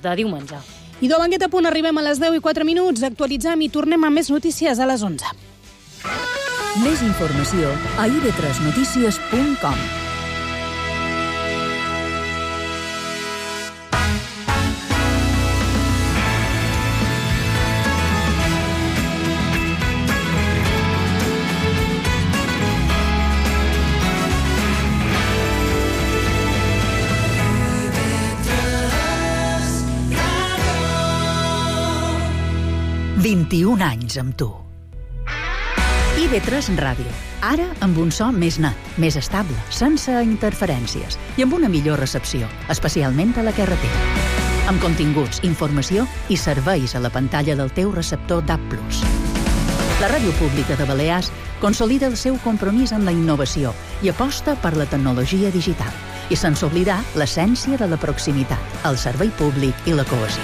de diumenge. I d'on aquest a punt arribem a les 10:04, actualitzem i tornem amb més notícies a les 11. Més informació a ib3notícies.com. anys amb tu. IB3 Ràdio. Ara amb un so més net, més estable, sense interferències i amb una millor recepció, especialment a la carretera. Amb continguts, informació i serveis a la pantalla del teu receptor DAB+. La Ràdio Pública de Balears consolida el seu compromís amb la innovació i aposta per la tecnologia digital. I sense oblidar l'essència de la proximitat, el servei públic i la cohesió.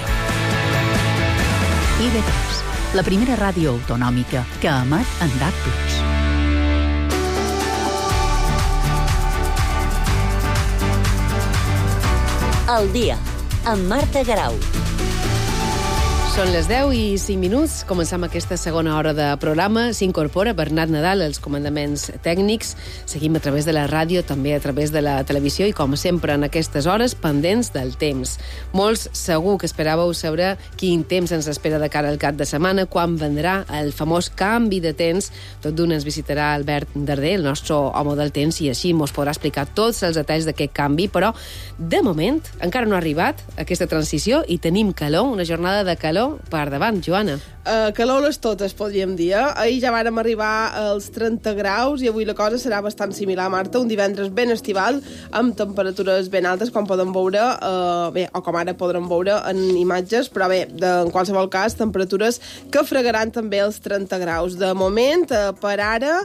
IB3, la primera ràdio autonòmica que emet en DAB+. El dia, amb Marta Garau. Són les 10:05. Comencem aquesta segona hora de programa. S'incorpora Bernat Nadal als comandaments tècnics. Seguim a través de la ràdio, també a través de la televisió i, com sempre, en aquestes hores, pendents del temps. Molts segur que esperàveu saber quin temps ens espera de cara al cap de setmana, quan vendrà el famós canvi de temps. Tot d'una ens visitarà Albert Darder, el nostre home del temps, i així mos podrà explicar tots els detalls d'aquest canvi, però, de moment, encara no ha arribat aquesta transició i tenim calor, una jornada de calor per davant, Joana. Calor les totes, podríem dir. Ahir ja vàrem arribar als 30 graus i avui la cosa serà bastant similar, Marta. Un divendres ben estival, amb temperatures ben altes, com podem veure, o com ara podrem veure en imatges, però bé, en qualsevol cas, temperatures que fregaran també els 30 graus. De moment, per ara,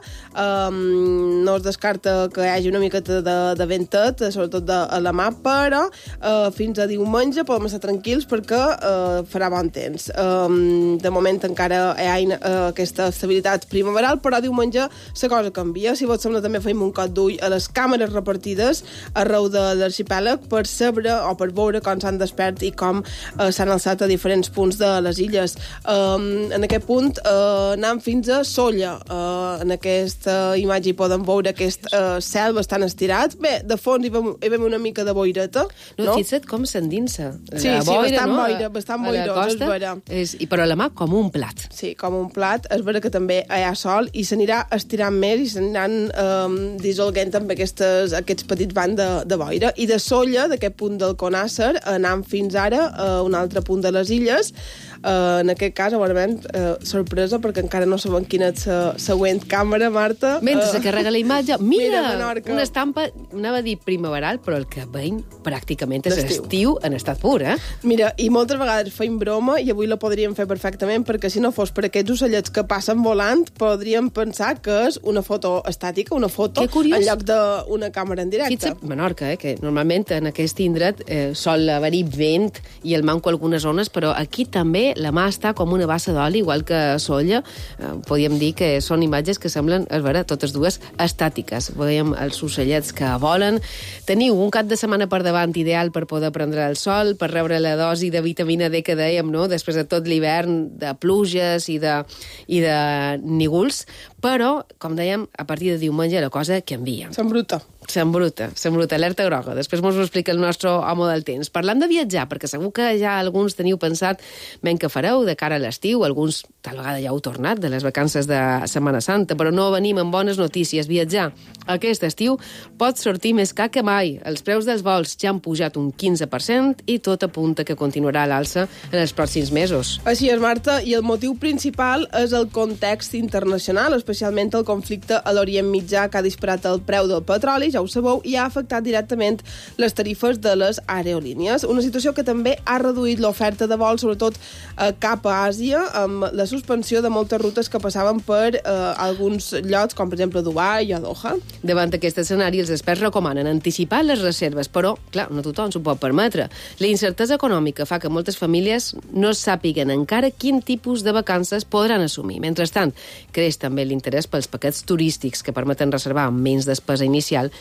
no es descarta que hi hagi una miqueta de ventet, sobretot a la mà, però fins a diumenge podem estar tranquils perquè farà bon temps. De moment encara hi ha aquesta estabilitat primaveral, però diumenge la cosa canvia. Si vos sembla, també fem un cop d'ull a les càmeres repartides arreu de l'arxipèlag per saber o per veure com s'han despert i com s'han alçat a diferents punts de les illes. En aquest punt anem fins a Sóller. En aquesta imatge hi podem veure aquest cel bastant estirat. Bé, de fons hi veiem una mica de boireta. No? Fixa't com s'endinsa. Sí, bastant boirós, és vera. Però a la mà com un plat. Sí, com un plat. És vera que també hi ha sol i s'anirà estirant més i s'aniran dissolguent amb aquests petits bancs de boira. I de Sóller, d'aquest punt del Conàcer, anam fins ara a un altre punt de les illes. En aquest cas, segurament, sorpresa, perquè encara no sabem quina és la següent càmera, Marta. Mentre se carrega la imatge, mira una estampa, anava a dir primaveral, però el que veiem pràcticament és estiu en estat pur, eh? Mira, i moltes vegades feim broma, i avui la podríem fer perfectament, perquè si no fos per aquests ocellets que passen volant, podríem pensar que és una foto estàtica, una foto en lloc d'una càmera en directe. Fixa't, Menorca, que normalment en aquest indret sol haver-hi vent i el manco algunes zones, però aquí també la mà està com una bassa d'oli, igual que a Sóller. Podríem dir que són imatges que semblen, és vera, totes dues estàtiques. Veiem els ocellets que volen. Teniu un cap de setmana per davant ideal per poder prendre el sol, per rebre la dosi de vitamina D que dèiem, no?, després de tot l'hivern de pluges i de nígols, però, com dèiem, a partir de diumenge la cosa canvia. S'embruta, alerta groga. Després mos ho explica el nostre home del temps. Parlant de viatjar, perquè segur que ja alguns teniu pensat ben que fareu de cara a l'estiu, alguns tal vegada ja heu tornat de les vacances de Setmana Santa, però no venim amb bones notícies. Viatjar aquest estiu pot sortir més car que mai. Els preus dels vols ja han pujat un 15% i tot apunta que continuarà a l'alça en els pròxims mesos. Així és, Marta, i el motiu principal és el context internacional, especialment el conflicte a l'Orient Mitjà que ha disparat el preu del petroli, ja ho sabeu, i ha afectat directament les tarifes de les aerolínies. Una situació que també ha reduït l'oferta de vols, sobretot cap a Àsia, amb la suspensió de moltes rutes que passaven per alguns llocs, com per exemple Dubai o Doha. Davant d'aquest escenari, els experts recomanen anticipar les reserves, però, clar, no tothom s'ho pot permetre. La incertesa econòmica fa que moltes famílies no sàpiguen encara quin tipus de vacances podran assumir. Mentrestant, creix també l'interès pels paquets turístics que permeten reservar amb menys despesa inicial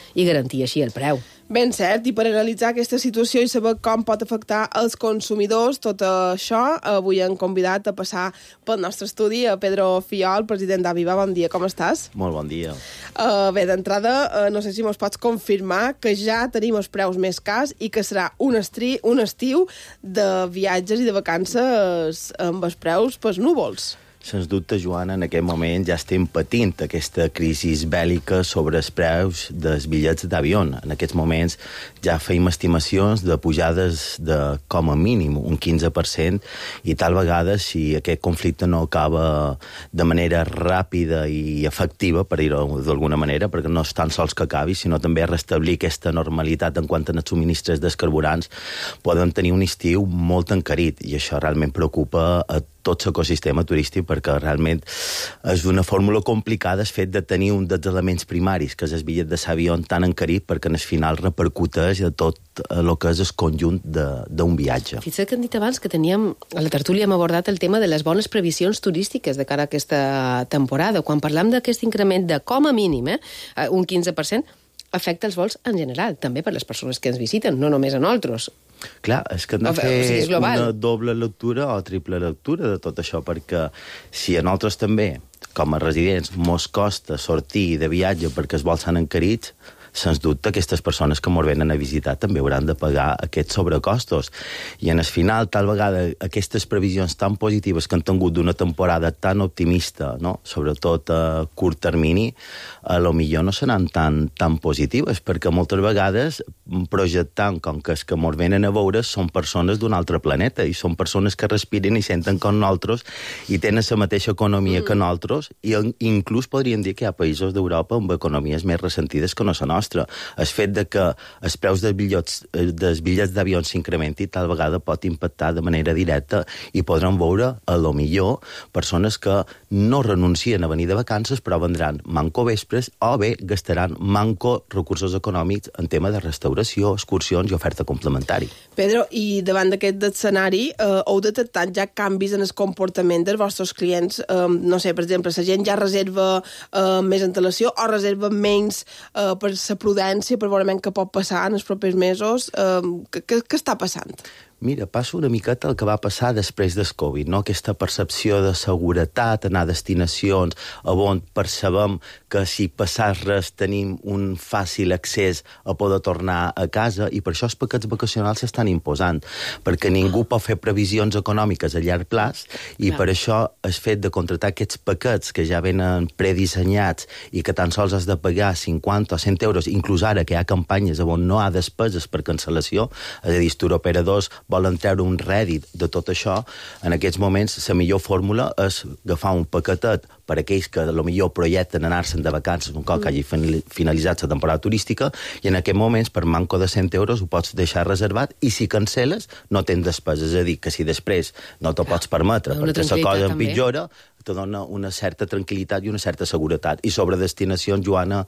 i garantir així el preu. Ben cert, i per analitzar aquesta situació i saber com pot afectar els consumidors, tot això, avui hem convidat a passar pel nostre estudi a Pedro Fiol, president d'Aviva. Bon dia, com estàs? Molt bon dia. Bé, d'entrada, no sé si mos pots confirmar que ja tenim els preus més cars i que serà un estiu de viatges i de vacances amb els preus pels núvols. Sens dubte, Joana, en aquest moment ja estem patint aquesta crisi bèl·lica sobre els preus dels bitllets d'avió. En aquests moments ja feim estimacions de pujades de, com a mínim, un 15%, i tal vegada, si aquest conflicte no acaba de manera ràpida i efectiva, per dir-ho d'alguna manera, perquè no és tan sols que acabi, sinó també restablir aquesta normalitat en quant a subministres dels carburants, poden tenir un estiu molt encarit, i això realment preocupa a tot l'ecosistema turístic, perquè realment és una fórmula complicada el fet de tenir un dels elements primaris, que és el bitllet de l'avió tan encarit, perquè en el final repercuteix de tot el que és el conjunt d'un viatge. Fixa't que hem dit abans que teníem, a la tertúlia hem abordat el tema de les bones previsions turístiques de cara a aquesta temporada. Quan parlam d'aquest increment de, com a mínim, un 15%, afecta els vols en general, també per les persones que ens visiten, no només a nosaltres. Clar, és que hem de fer una doble lectura o triple lectura de tot això, perquè si a nosaltres també, com a residents, mos costa sortir de viatge perquè els vols s'han encarits, sens dubte aquestes persones que ens venen a visitar també hauran de pagar aquests sobrecostos. I en el final, tal vegada, aquestes previsions tan positives que han tingut d'una temporada tan optimista, no? Sobretot a curt termini, a lo millor no seran tan positives, perquè moltes vegades projectant com que els que ens venen a veure són persones d'un altre planeta, i són persones que respiren i senten com nosaltres i tenen la mateixa economia que nosaltres, i inclús podríem dir que hi ha països d'Europa amb economies més ressentides que no la nostra. El fet de que els preus dels bitllets d'avió s'incrementi tal vegada pot impactar de manera directa i podran veure, a lo millor, persones que no renuncien a venir de vacances però vendran manco vespres o bé gastaran manco recursos econòmics en tema de restauració, excursions i oferta complementari. Pedro, i davant d'aquest escenari, heu detectat ja canvis en el comportament dels vostres clients? No sé, per exemple, la gent ja reserva més antelació o reserva menys per la prudència, per veure què pot passar en els propers mesos? Què està passant? Mira, passa una miqueta el que va passar després del Covid, no? Aquesta percepció de seguretat, anar a destinacions on percebem que si passàs res tenim un fàcil accés a poder tornar a casa, i per això els paquets vacacionals s'estan imposant, perquè ningú pot fer previsions econòmiques a llarg plaç, i per això el fet de contractar aquests paquets que ja venen predissenyats i que tan sols has de pagar 50 o 100 euros, inclús ara que hi ha campanyes on no hi ha despeses per cancel·lació, és a dir, els turoperadors volen treure un rèdit de tot això, en aquests moments la millor fórmula és agafar un paquetet per aquells que potser projecten anar-se'n de vacances un cop que hagi finalitzat la temporada turística, i en aquests moments per manco de 100 euros ho pots deixar reservat, i si cancel·les no tens despeses. És a dir, que si després no t'ho pots permetre perquè la cosa empitjora, te dona una certa tranquil·litat i una certa seguretat. I sobre destinacions, Joana,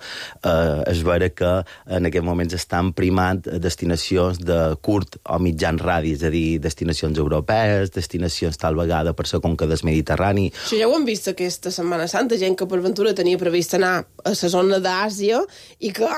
és vera que en aquests moments estan primant destinacions de curt o mitjan radi, és a dir, destinacions europees, destinacions tal vegada per la conca del Mediterrani. Això ja ho hem vist aquesta Setmana Santa, gent que per ventura tenia previst anar a la zona d'Àsia i que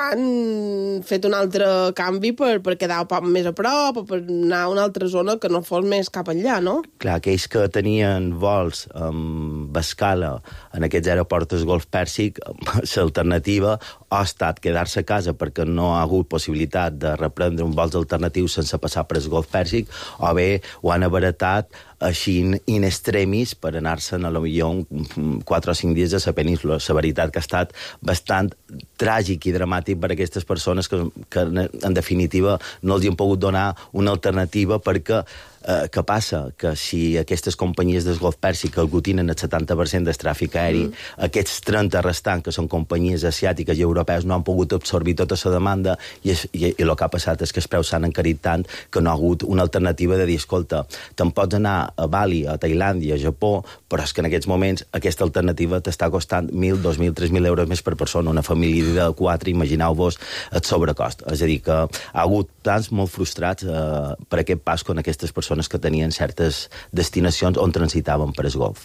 han fet un altre canvi per quedar un poc més a prop o per anar a una altra zona que no fos més cap enllà, no? Clar, aquells que tenien vols amb escala en aquests aeroports del Golf Pèrsic, l'alternativa ha estat quedar-se a casa perquè no ha hagut possibilitat de reprendre un vols alternatius sense passar per el Golf Pèrsic, o bé ho han abaratat així in extremis per anar-se'n a lo millor 4 o 5 dies a la península. La veritat que ha estat bastant tràgic i dramàtic per a aquestes persones que en definitiva no els hi han pogut donar una alternativa, perquè què passa? Que si aquestes companyies del Golf Pèrsic aglutinen el 70% del tràfic aeri, aquests 30 restants, que són companyies asiàtiques i europees, no han pogut absorbir tota la demanda, i el que ha passat és que els preus s'han encarit tant que no ha hagut una alternativa de dir, escolta, te'n pots anar a Bali, a Tailàndia, a Japó, però és que en aquests moments aquesta alternativa t'està costant 1.000, 2.000, 3.000 euros més per persona. Una família de 4, imagineu-vos el sobrecost. És a dir, que ha hagut tants molt frustrats per aquest pas con aquestes persones que tenien certes destinacions on transitaven per el Golf.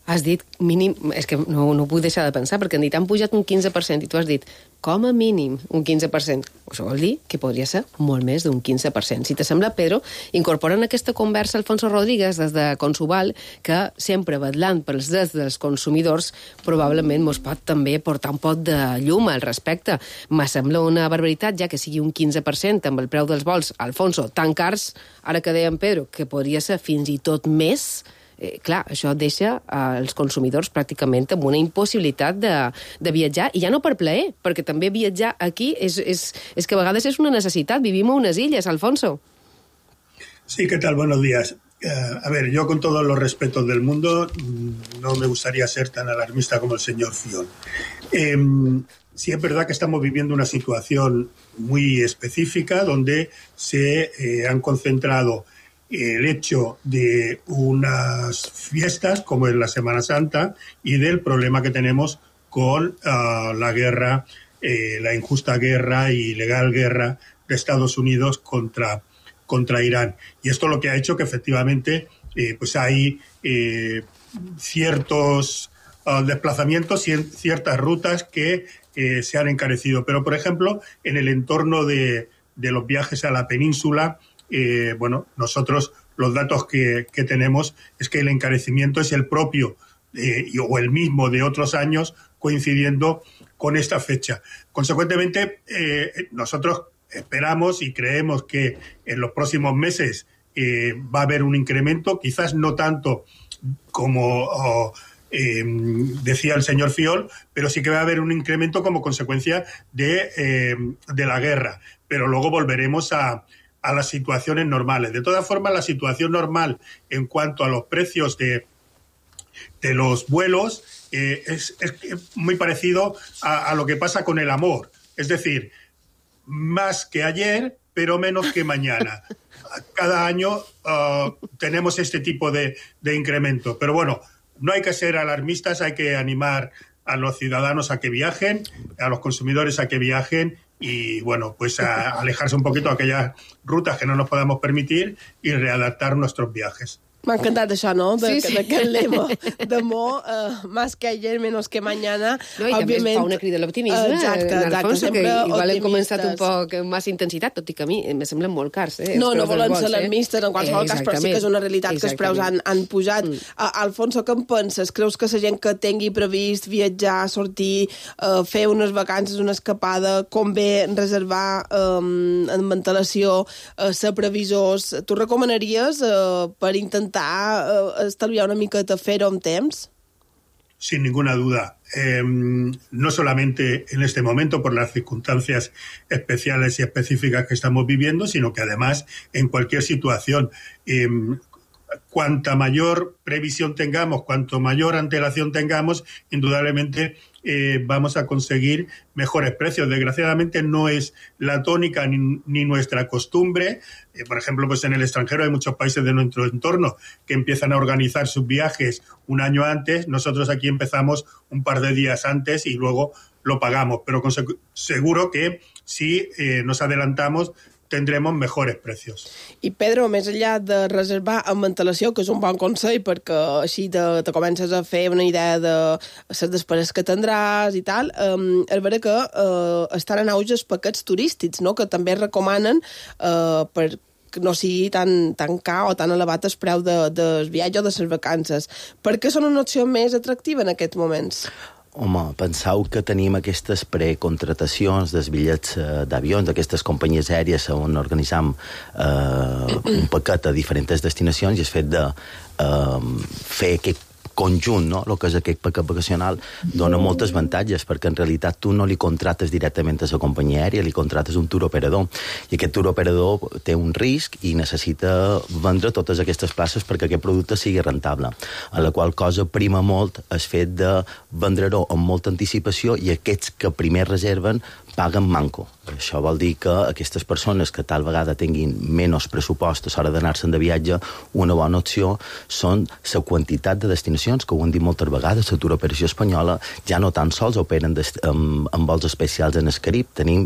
Has dit mínim... És que no ho puc deixar de pensar, perquè han dit han pujat un 15% i tu has dit com a mínim un 15%. Això vol dir que podria ser molt més d'un 15%. Si te sembla, Pedro, incorporen aquesta conversa Alfonso Rodríguez des de Consuval, que sempre vetllant pels drets dels consumidors probablement mos pot també portar un pot de llum al respecte. Me sembla una barbaritat, ja que sigui un 15% amb el preu dels vols, Alfonso, tan cars, ara que deia en Pedro, que podria ser fins i tot més. Clar, això deixa els consumidors pràcticament amb una impossibilitat de viatjar, i ja no per plaer, perquè també viatjar aquí és que a vegades és una necessitat. Vivim a unes illes, Alfonso. Sí, ¿qué tal? Buenos días. A ver, yo con todos los respetos del mundo no me gustaría ser tan alarmista como el señor Fiol. Sí es verdad que estamos viviendo una situación muy específica donde se han concentrado el hecho de unas fiestas como es la Semana Santa y del problema que tenemos con la guerra, la injusta guerra y ilegal guerra de Estados Unidos contra Irán. Y esto lo que ha hecho que efectivamente pues hay ciertos desplazamientos y ciertas rutas que se han encarecido. Pero, por ejemplo, en el entorno de los viajes a la península, bueno, nosotros los datos que tenemos es que el encarecimiento es el propio o el mismo de otros años coincidiendo con esta fecha. Consecuentemente, nosotros esperamos y creemos que en los próximos meses va a haber un incremento, quizás no tanto como decía el señor Fiol, pero sí que va a haber un incremento como consecuencia de la guerra. Pero luego volveremos a las situaciones normales. De todas formas, la situación normal en cuanto a los precios de los vuelos es muy parecido a lo que pasa con el amor. Es decir, más que ayer, pero menos que mañana. Cada año tenemos este tipo de incremento. Pero bueno, no hay que ser alarmistas, hay que animar a los ciudadanos a que viajen, a los consumidores a que viajen y, bueno, pues a alejarse un poquito de aquellas rutas que no nos podamos permitir y readaptar nuestros viajes. M'ha encantat això, no? D'aquest lema d'amor, más que ayer, menos que mañana. No, i també es fa una crida a l'optimisme, Alfonso, que igual hem començat un poc amb massa intensitat, tot i que a mi me semblen molt cars. No volen ser alarmistes, en qualsevol cas, però sí que és una realitat que els preus han pujat. Alfonso, què en penses? Creus que la gent que tingui previst viatjar, sortir, fer unes vacances, una escapada, convé reservar amb antelació, ser previsors? Tu recomanaries per intentar estalviar una miqueta fer-ho amb temps? Sin ninguna duda. No solamente en este momento por las circunstancias especiales y específicas que estamos viviendo, sino que además en cualquier situación. Cuanta mayor previsión tengamos, cuanto mayor antelación tengamos, indudablemente vamos a conseguir mejores precios. Desgraciadamente no es la tónica ni nuestra costumbre. Por ejemplo, pues en el extranjero hay muchos países de nuestro entorno que empiezan a organizar sus viajes un año antes. Nosotros aquí empezamos un par de días antes y luego lo pagamos. Pero seguro que si nos adelantamos tendremos mejores precios. I Pedro, més enllà de reservar amb antelació, que és un bon consell perquè així te comences a fer una idea de les despeses que tindràs i tal, és vera que estan en auge els paquets turístics, no? Que també recomanen per que no sigui tan car o tan elevat el preu del viatge o de les vacances. Per què són una opció més atractiva en aquests moments? Home, penseu que tenim aquestes precontratacions dels bitllets d'avions, d'aquestes companyies aèries on organitzam un paquet a diferents destinacions i el fet de fer aquest conjunt, no? El que és aquest paquet vacacional dona moltes avantatges, perquè en realitat tu no li contrates directament a la companyia aèria, li contrates un tour operador, i aquest tour operador té un risc i necessita vendre totes aquestes places perquè aquest producte sigui rentable, a la qual cosa prima molt el fet de vendre-ho amb molta anticipació i aquests que primer reserven paguen manco. Això vol dir que aquestes persones que tal vegada tinguin menys pressupost a l'hora d'anar-se'n de viatge, una bona opció són la quantitat de destinacions, que ho han dit moltes vegades, la Tour Operació Espanyola ja no tan sols operen amb vols especials en el Carib, tenim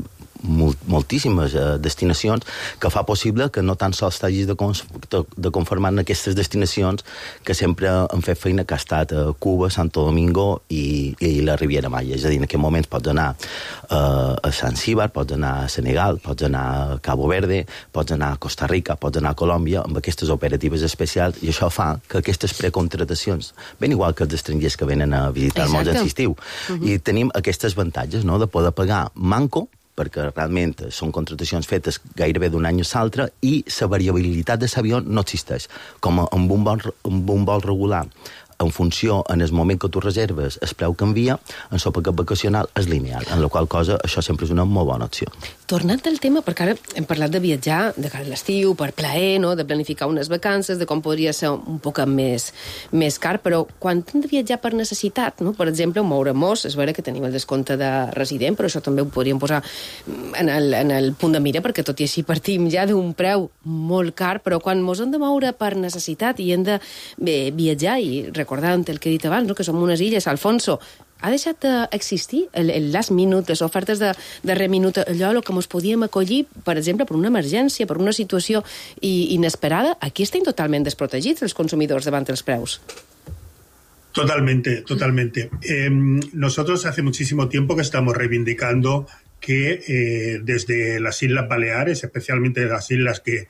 moltíssimes destinacions, que fa possible que no tan sols t'hagis de conformar en aquestes destinacions que sempre han fet feina, que ha estat a Cuba, Santo Domingo i la Riviera Maya. És a dir, en aquest moment pots anar a Zanzíbar, pots anar a Senegal, pots anar a Cabo Verde, pots anar a Costa Rica, pots anar a Colòmbia, amb aquestes operatives especials, i això fa que aquestes precontratacions, ben igual que els estrangers que venen a visitar el món en estiu, i tenim aquestes avantatges, no?, de poder pagar manco, perquè realment són contratacions fetes gairebé d'un any a l'altre, i la variabilitat de l'avió no existeix. Com amb un vol regular, en funció, en el moment que tu reserves, el preu canvia, en el paquet vacacional és lineal, en la qual cosa això sempre és una molt bona opció. Tornant al tema, perquè ara hem parlat de viatjar de cara a l'estiu, per plaer, no?, de planificar unes vacances, de com podria ser un poc més car, però quan hem de viatjar per necessitat, no?, per exemple, moure-nos, és vera que tenim el descompte de resident, però això també ho podríem posar en el punt de mira, perquè tot i així partim ja d'un preu molt car, però quan ens hem de moure per necessitat i hem de viatjar, i recordant el que he dit abans, no?, que som unes illes, Alfonso, ha deixat d'existir el last minute, les ofertes de darrer minut, allò que ens podíem acollir, per exemple, per una emergència, per una situació inesperada? Aquí estem totalment desprotegits els consumidors davant dels preus. Totalmente, totalmente. Nosotros hace muchísimo tiempo que estamos reivindicando que desde las Islas Baleares, especialmente las islas que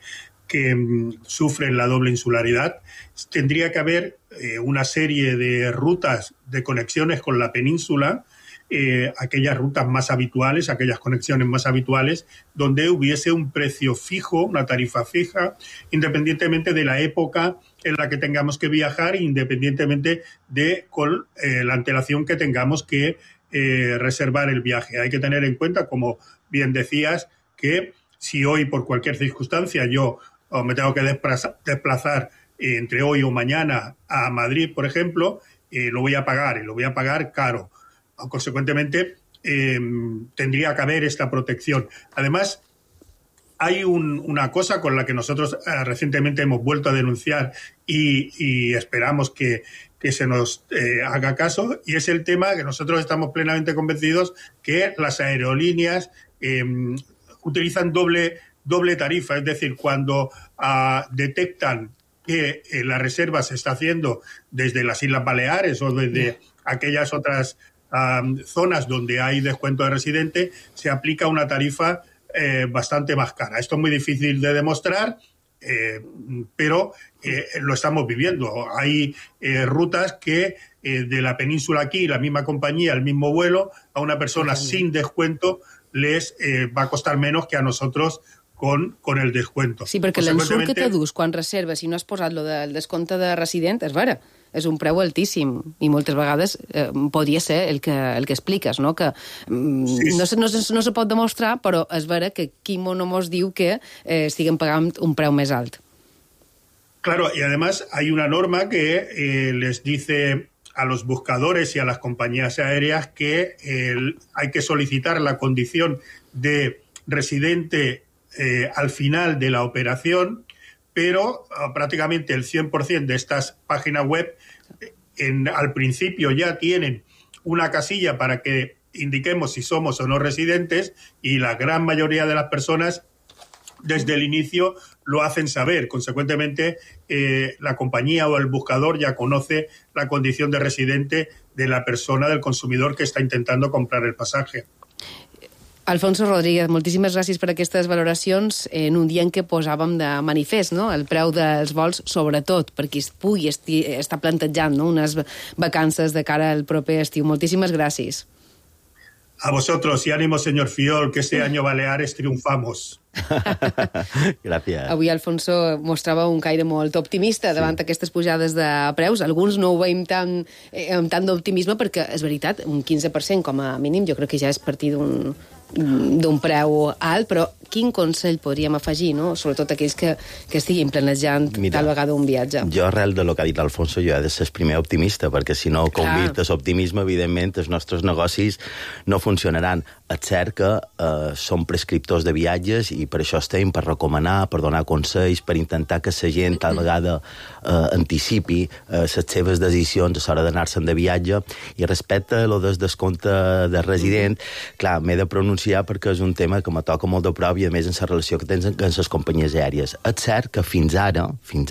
sufren la doble insularidad, tendría que haber una serie de rutas de conexiones con la península, aquellas rutas más habituales, aquellas conexiones más habituales, donde hubiese un precio fijo, una tarifa fija, independientemente de la época en la que tengamos que viajar, independientemente de con la antelación que tengamos que reservar el viaje. Hay que tener en cuenta, como bien decías, que si hoy por cualquier circunstancia yo me tengo que desplazar entre hoy o mañana a Madrid, por ejemplo, lo voy a pagar, y lo voy a pagar caro. Consecuentemente, tendría que haber esta protección. Además, hay una cosa con la que nosotros recientemente hemos vuelto a denunciar y esperamos que se nos haga caso, y es el tema que nosotros estamos plenamente convencidos que las aerolíneas utilizan doble tarifa, es decir, cuando detectan que la reserva se está haciendo desde las Islas Baleares o desde aquellas otras zonas donde hay descuento de residente, se aplica una tarifa bastante más cara. Esto es muy difícil de demostrar, pero lo estamos viviendo. Hay rutas que de la península aquí, la misma compañía, el mismo vuelo, a una persona sin descuento les va a costar menos que a nosotros con el descuento. Sí, perquè l'ensurt que t'adús quan reserves i no has posat lo del descompte de resident, és vera, és un preu altíssim i moltes vegades podria ser el que expliques, no? Que no se pot demostrar, però és vera que Quimo no mos diu que estiguem pagant un preu més alt. Claro, y además hay una norma que les dice a los buscadores y a las compañías aéreas que hay que solicitar la condición de residente al final de la operación, pero prácticamente el 100% de estas páginas web al principio ya tienen una casilla para que indiquemos si somos o no residentes, y la gran mayoría de las personas desde el inicio lo hacen saber. Consecuentemente, la compañía o el buscador ya conoce la condición de residente de la persona, del consumidor que está intentando comprar el pasaje. Alfonso Rodríguez, moltíssimes gràcies per aquestes valoracions en un dia en què posàvem de manifest, no?, el preu dels vols, sobretot per qui es pugui estar plantejant, no?, unes vacances de cara al proper estiu. Moltíssimes gràcies. A vosotros y ánimo, señor Fiol, que este año Baleares triunfamos. Gràcies. Avui Alfonso mostrava un caire molt optimista davant aquestes pujades de preus. Alguns no ho veiem amb tant d'optimisme perquè, és veritat, un 15% com a mínim jo crec que ja és partir d'un preu alt, però quin consell podríem afegir, no?, sobretot aquells que estiguin planejant tal vegada un viatge? Jo, arrel de lo que ha dit Alfonso, jo he de ser el primer optimista, perquè si no convirtes optimisme, evidentment, els nostres negocis no funcionaran. És cert que som prescriptors de viatges i per això estem, per recomanar, per donar consells, per intentar que la gent tal vegada anticipi les seves decisions a l'hora d'anar-se'n de viatge. I respecte a lo del descompte de resident, clar, m'he de pronunciar denunciar perquè és un tema que me toca molt de prop i, a més, en la relació que tens amb les companyies aèries. És cert que fins ara,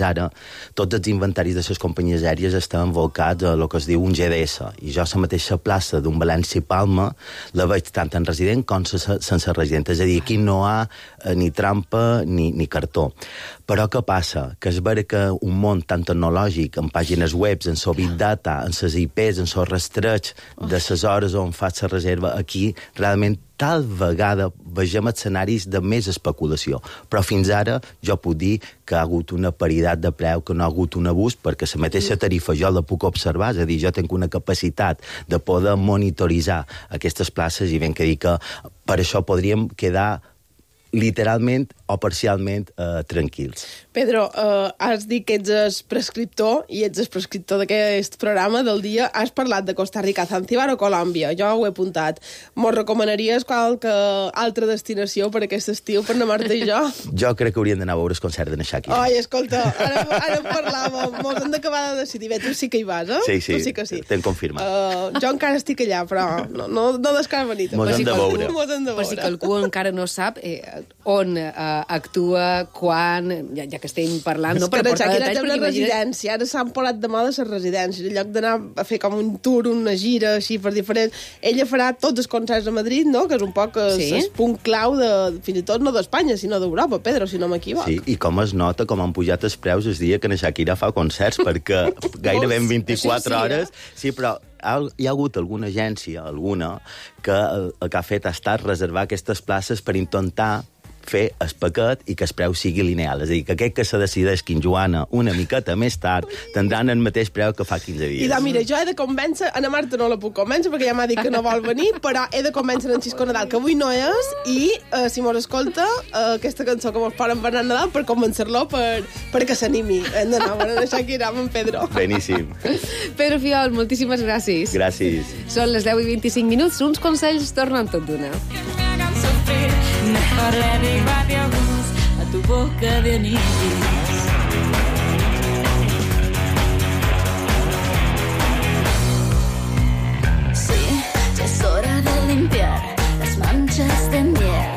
tots els inventaris de les companyies aèries estan volcats a el que es diu un GDS, i jo la mateixa plaça d'un València i Palma la veig tant en resident com sense resident. És a dir, aquí no hi ha ni trampa ni cartó. Però què passa? Que és vera que un món tan tecnològic, en pàgines web, en el Big Data, en les IPs, en el rastreig de les hores on faig la reserva, aquí realment tal vegada vegem escenaris de més especulació. Però fins ara jo puc dir que ha hagut una paritat de preu, que no ha hagut un abús, perquè la mateixa tarifa jo la puc observar, és a dir, jo tinc una capacitat de poder monitoritzar aquestes places i ben que dir que per això podríem quedar literalment o parcialment tranquils. Pedro, has dit que ets el prescriptor, i ets el prescriptor d'aquest programa del dia. Has parlat de Costa Rica, Zanzibar o Colòmbia. Jo ho he apuntat. Mos recomanaries qualque altra destinació per aquest estiu, per anar Marta i jo? Jo crec que hauríem d'anar a veure el concert de Shakira. Ai, escolta, ara en parlàvem. Mos hem d'acabar de decidir. Bé, tu sí que hi vas, eh? Sí, tu sí que sí. T'hem confirmat. Jo encara estic allà, però no descarta venir. Mos hem de veure. Per si qualcú encara no sap on actua, quan, ja que estem parlant, no? Per portar detalls, una residència. Ara s'han posat de moda les residències. En lloc d'anar a fer com un tour, una gira, així per diferents... Ella farà tots els concerts a Madrid, no? Que és un poc el punt clau de, fins i tot no d'Espanya, sinó d'Europa, Pedro, si no m'equivoc. Sí, i com es nota com han pujat els preus el dia que en Shakira fa concerts, perquè gairebé en 24 hores... Sí, però hi ha hagut alguna agència, que el que ha fet ha estat reservar aquestes places per intentar fer el paquet i que el preu sigui lineal. És a dir, que aquest que se decideix Joana una miqueta més tard tindran el mateix preu que fa 15 dies. I mira, jo he de convèncer, Ana Marta no la puc convèncer perquè ja m'ha dit que no vol venir, però he de convèncer en Xisco Nadal, que avui no és, i si mos escolta aquesta cançó que mos poden per Nadal, per convèncer-lo perquè s'animi. Hem d'anar a veure Shakira amb en Pedro. Beníssim. Pedro Fiol, moltíssimes gràcies. Gràcies. Són les 10:25, uns consells tornen tot d'una. Mejor le digo adiós a tu boca de anís. Sí, ya es hora de limpiar las manchas de miel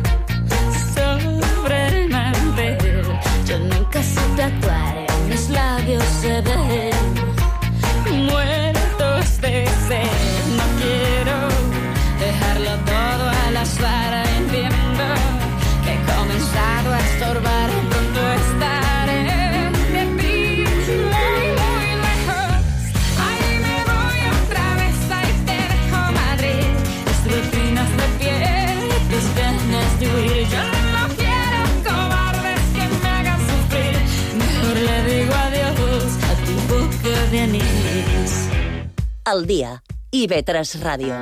sobre el mantel. Yo nunca supe actuar, en mis labios se ven muertos de sed. No quiero dejarlo todo al azar. Entiendo que he comenzado a estorbar. Pronto estaré de ti muy, muy lejos. Ahí me voy otra vez, ahí te dejo Madrid. Tus rutinas de piel, tus ganas de huir. Yo no quiero cobardes que me hagan sufrir. Mejor le digo adiós a tu boca de anís. Al dia, IB3 Ràdio.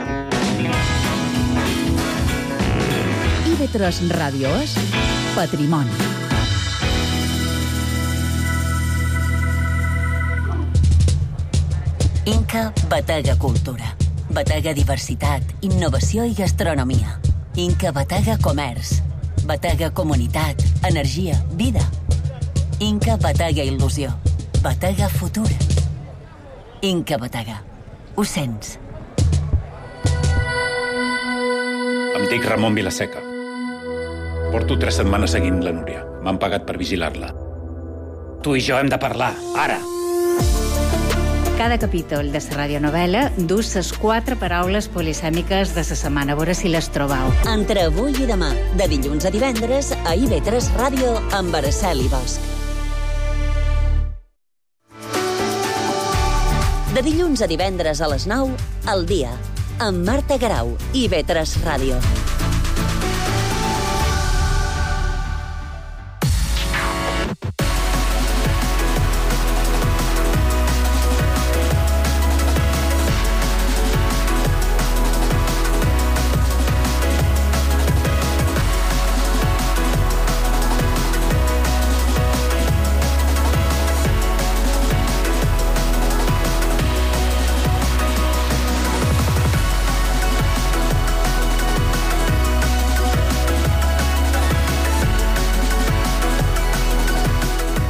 IB3 Ràdio és Patrimoni. Inca Batega Cultura. Batega Diversitat, Innovació i Gastronomia. Inca Batega Comerç. Batega Comunitat, Energia, Vida. Inca Batega Il·lusió. Batega Futur. Inca Batega. Ho sents? Em dic Ramon Vilaseca. Porto 3 setmanes seguint la Núria. M'han pagat per vigilar-la. Tu i jo hem de parlar, ara! Cada capítol de la radionovel·la dus les 4 paraules polisèmiques de la setmana. A veure si les trobau. Entre avui i demà, de dilluns a divendres, a IB3 Ràdio, amb Araceli Bosch. De dilluns a divendres a les 9, al dia, amb Marta Garau, IB3 Ràdio.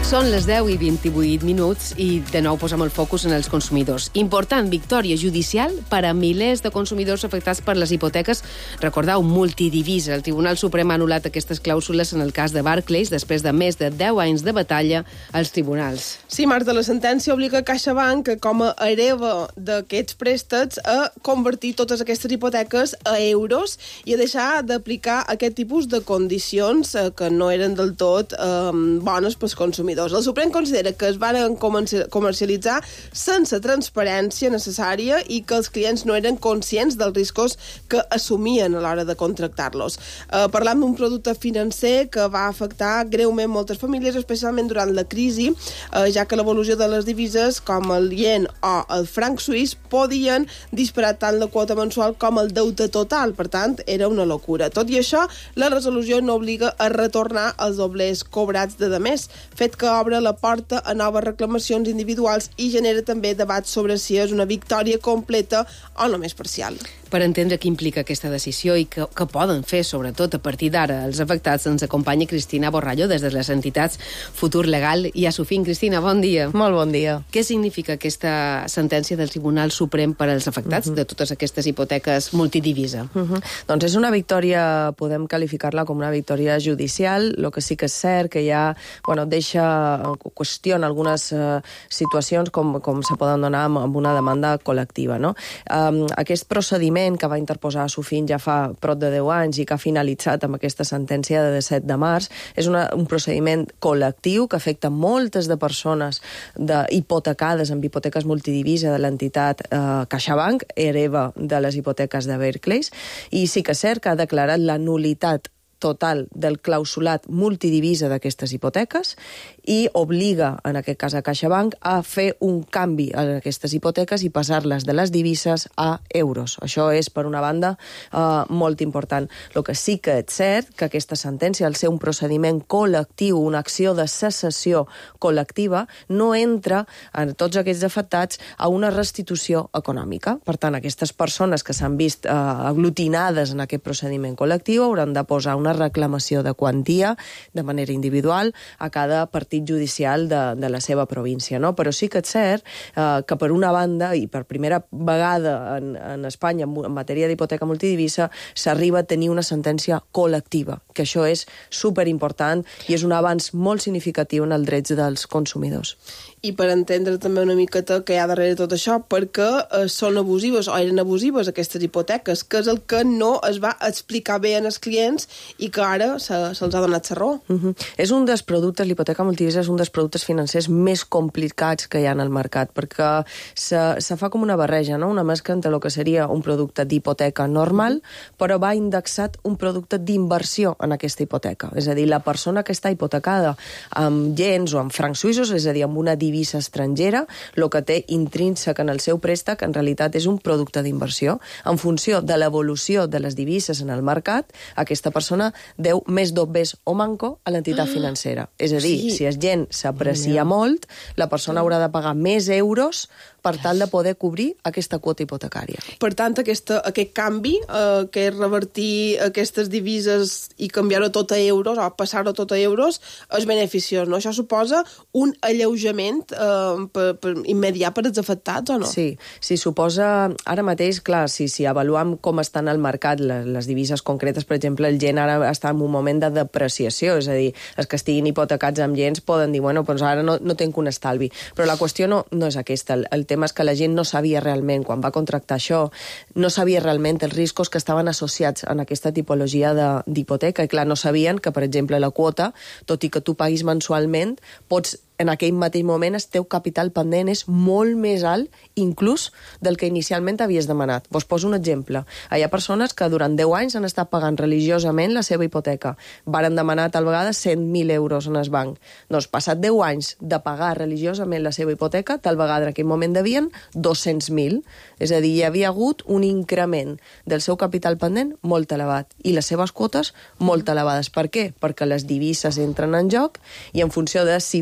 Són les 10:28 i de nou posem el focus en els consumidors. Important victòria judicial per a milers de consumidors afectats per les hipoteques. Recordeu, multidivisa. El Tribunal Suprem ha anul·lat aquestes clàusules en el cas de Barclays després de més de 10 anys de batalla als tribunals. Sí, Marta, la sentència obliga CaixaBank, com a hereva d'aquests préstecs, a convertir totes aquestes hipoteques a euros i a deixar d'aplicar aquest tipus de condicions que no eren del tot bones pels consumidors. El Suprem considera que es van comercialitzar sense transparència necessària i que els clients no eren conscients dels riscos que assumien a l'hora de contractar-los. Parlam d'un producte financer que va afectar greument moltes famílies, especialment durant la crisi, ja que l'evolució de les divises com el yen o el franc suís podien disparar tant la quota mensual com el deute total. Per tant, era una locura. Tot i això, la resolució no obliga a retornar els doblers cobrats de més, fet que obre la porta a noves reclamacions individuals i genera també debats sobre si és una victòria completa o només parcial. Per entendre què implica aquesta decisió i què poden fer, sobretot, a partir d'ara els afectats, ens acompanya Cristina Borrallo des de les entitats Futur Legal i Asufin. Cristina, bon dia. Molt bon dia. Què significa aquesta sentència del Tribunal Suprem per als afectats de totes aquestes hipoteques multidivisa? Doncs és una victòria, podem qualificar-la com una victòria judicial. El que sí que és cert que ja qüestiona algunes situacions com se poden donar amb una demanda col·lectiva. No? Aquest procediment que va interposar Asufin ja fa prop de 10 anys i que ha finalitzat amb aquesta sentència de 17 de març és un procediment col·lectiu que afecta moltes de persones hipotecades amb hipoteques multidivisa de l'entitat CaixaBank, hereva de les hipoteques de Barclays, i sí que és cert que ha declarat la nul·litat total del clausulat multidivisa d'aquestes hipoteques i obliga, en aquest cas a CaixaBank, a fer un canvi en aquestes hipoteques i passar-les de les divises a euros. Això és, per una banda, molt important. El que sí que és cert que aquesta sentència, al ser un procediment col·lectiu, una acció de secessió col·lectiva, no entra en tots aquests afectats a una restitució econòmica. Per tant, aquestes persones que s'han vist aglutinades en aquest procediment col·lectiu hauran de posar una reclamació de quantia de manera individual a cada partit judicial de la seva província. No? Però sí que és cert que, per una banda, i per primera vegada en Espanya en matèria d'hipoteca multidivisa, s'arriba a tenir una sentència col·lectiva, que això és superimportant i és un avanç molt significatiu en els drets dels consumidors. I per entendre també una miqueta què hi ha darrere tot això, perquè són abusives o eren abusives aquestes hipoteques, que és el que no es va explicar bé als clients i que ara se'ls ha donat la raó. És un dels productes, l'hipoteca multidivisa és un dels productes financers més complicats que hi ha en el mercat, perquè se fa com una barreja, no? Una mescla entre el que seria un producte d'hipoteca normal, però va indexat un producte d'inversió en aquesta hipoteca. És a dir, la persona que està hipotecada amb iens o amb francs suïssos, és a dir, amb una divisa estrangera, el que té intrínsec en el seu préstec en realitat és un producte d'inversió. En funció de l'evolució de les divises en el mercat, aquesta persona deu més dobbers o manco a l'entitat financera. És a dir, si el yen s'aprecia molt, la persona haurà de pagar més euros per tal de poder cobrir aquesta quota hipotecària. Per tant, aquest canvi, que és revertir aquestes divises i canviar-ho tot a euros, o passar-ho tot a euros, és beneficiós, no? Això suposa un alleujament immediat per als afectats, o no? Sí, suposa... Ara mateix, clar, si avaluem com estan al mercat les divises concretes, per exemple, el yen ara està en un moment de depreciació, és a dir, els que estiguin hipotecats amb yens poden dir, bueno, doncs ara no tenc un estalvi. Però la qüestió no és aquesta. El tema és que la gent no sabia realment, quan va contractar això, no sabia realment els riscos que estaven associats en aquesta tipologia d'hipoteca. I clar, no sabien que, per exemple, la quota, tot i que tu paguis mensualment, pots en aquell mateix moment el teu capital pendent és molt més alt, inclús del que inicialment havies demanat. Vos poso un exemple. Hi ha persones que durant 10 anys han estat pagant religiosament la seva hipoteca. Varen demanar tal vegada 100.000 euros en el banc. Doncs passat 10 anys de pagar religiosament la seva hipoteca, tal vegada en aquell moment devien 200.000. És a dir, hi havia hagut un increment del seu capital pendent molt elevat i les seves quotes molt elevades. Per què? Perquè les divises entren en joc i en funció de si baixa o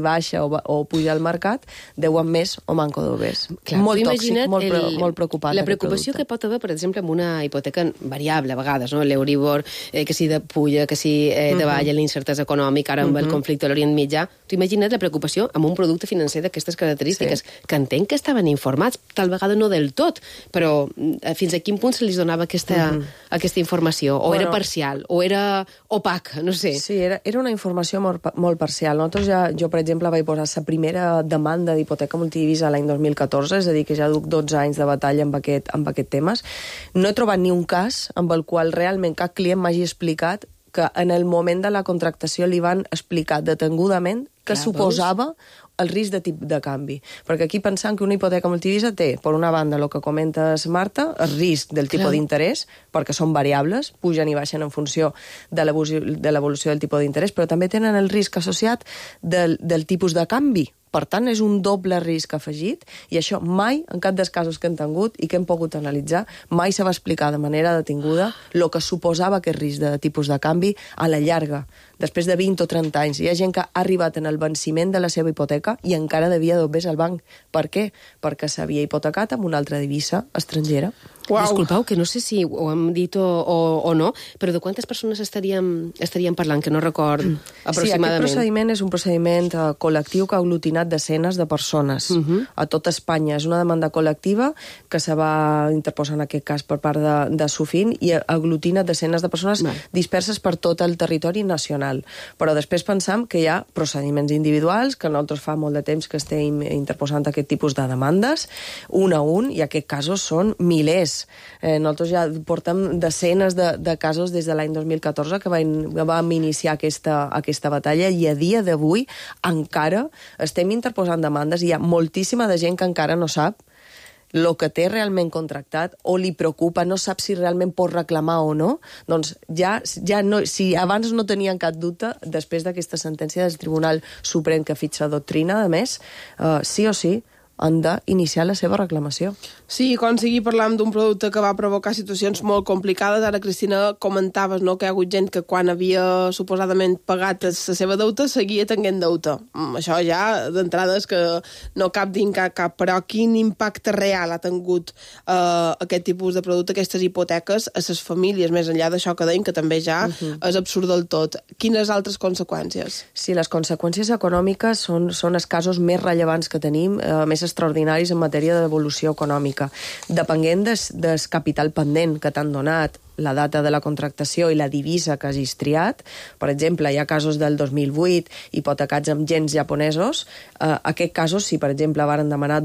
o puja al mercat, deuen més o manco d'obers. Molt tòxic, molt preocupant. La preocupació que pot haver, per exemple, amb una hipoteca variable, a vegades, no? L'Euribor, que si de puja, que si davalla la incertesa econòmica, ara amb el conflicte a l'Orient Mitjà. Tu imagina't la preocupació amb un producte financer d'aquestes característiques, que entenc que estaven informats, tal vegada no del tot, però fins a quin punt se li donava aquesta informació? O era parcial, o era opac, no sé. Sí, era una informació molt parcial. Jo, per exemple, vaig posar la primera demanda d'hipoteca multidivisa l'any 2014, és a dir, que ja duc 12 anys de batalla amb aquest temes. No he trobat ni un cas amb el qual realment cap client m'hagi explicat que en el moment de la contractació li van explicar detingudament que suposava el risc de tipus de canvi. Perquè aquí pensant que una hipoteca multidivisa té, per una banda, el que comentes, Marta, el risc del tipus d'interès, perquè són variables, pugen i baixen en funció de l'evolució del tipus d'interès, però també tenen el risc associat del tipus de canvi. Per tant, és un doble risc afegit i això mai, en cap dels casos que hem tingut i que hem pogut analitzar, mai se va explicar de manera detinguda el que suposava aquest risc de tipus de canvi a la llarga. Després de 20 o 30 anys, hi ha gent que ha arribat en el venciment de la seva hipoteca i encara devia d'obers al banc. Per què? Perquè s'havia hipotecat amb una altra divisa estrangera. Disculpeu, que no sé si ho hem dit o no, però de quantes persones estaríem parlant, que no record aproximadament? Sí, aquest procediment és un procediment col·lectiu que ha aglutinat desenes de persones a tot Espanya. És una demanda col·lectiva que se va interposar en aquest cas per part de Sofin i aglutina desenes de persones disperses per tot el territori nacional. Però després pensam que hi ha procediments individuals, que nosaltres fa molt de temps que estem interposant aquest tipus de demandes, un a un, i aquests casos són milers. Nosaltres ja portem desenes de casos des de l'any 2014 que vam iniciar aquesta batalla i a dia d'avui encara estem interposant demandes i hi ha moltíssima de gent que encara no sap el que té realment contractat o li preocupa, no sap si realment pot reclamar o no, doncs ja no, si abans no tenien cap dubte, després d'aquesta sentència del Tribunal Suprem que fixa doctrina, a més, sí o sí han d'iniciar la seva reclamació. Sí, com sigui, parlam d'un producte que va provocar situacions molt complicades. Ara, Cristina, comentaves que hi ha hagut gent que quan havia suposadament pagat la seva deuta seguia tenint deuta. Això ja, d'entrada, és que no cap dir cap, però quin impacte real ha tingut aquest tipus de producte, aquestes hipoteques, a les famílies, més enllà d'això que dèiem, que també ja és absurd del tot. Quines altres conseqüències? Sí, les conseqüències econòmiques són els casos més rellevants que tenim, més extraordinaris en matèria d'evolució econòmica. Depenent del capital pendent que t'han donat, la data de la contractació i la divisa que hagis triat, per exemple, hi ha casos del 2008 hipotecats amb gens japonesos, aquests casos, si per exemple varen demanar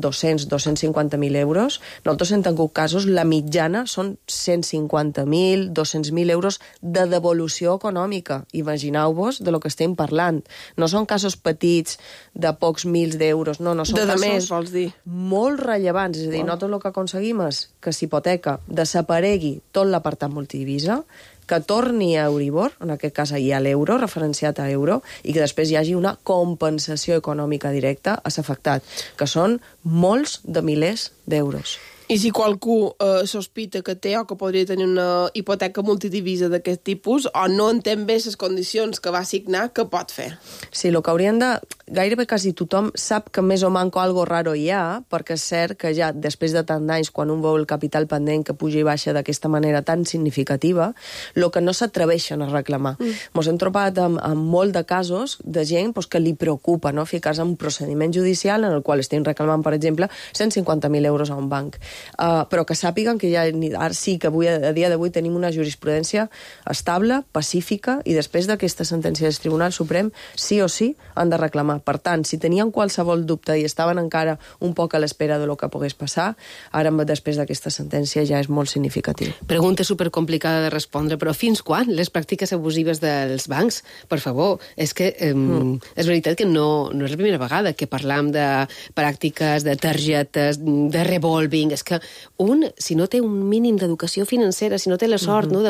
250.000 euros, nosaltres hem tingut casos, la mitjana són 150.000, 200.000 euros de devolució econòmica. Imagineu-vos de lo que estem parlant. No són casos petits de pocs mils d'euros, no són casos més, vols dir? Molt rellevants. És a dir, nosaltres el que aconseguim és que s'hipoteca desaparegui tot l'apartat multidivisa, que torni a Euribor, en aquest cas hi ha l'euro, referenciat a euro, i que després hi hagi una compensació econòmica directa a l'afectat, que són molts de milers d'euros. I si qualcú sospita que té o que podria tenir una hipoteca multidivisa d'aquest tipus o no entén bé les condicions que va signar, què pot fer? Sí, el que haurien de... Gairebé quasi tothom sap que més o manco algo raro hi ha, perquè és cert que ja després de tant d'anys, quan un veu el capital pendent que puja i baixa d'aquesta manera tan significativa, el que no s'atreveixen a reclamar. Ens hem trobat amb molt de casos de gent que li preocupa ficar-se en un procediment judicial en el qual estem reclamant, per exemple, 150.000 euros a un banc. Però que sàpiguen que ja ara sí que avui, a dia d'avui tenim una jurisprudència estable, pacífica, i després d'aquesta sentència del Tribunal Suprem sí o sí han de reclamar. Per tant, si tenien qualsevol dubte i estaven encara un poc a l'espera de lo que pogués passar, ara després d'aquesta sentència ja és molt significatiu. Pregunta supercomplicada de respondre, però fins quan les pràctiques abusives dels bancs? Per favor, és que és veritat que no és la primera vegada que parlam de pràctiques, de targetes, de revolving, és que perquè si no té un mínim d'educació financera, si no té la sort de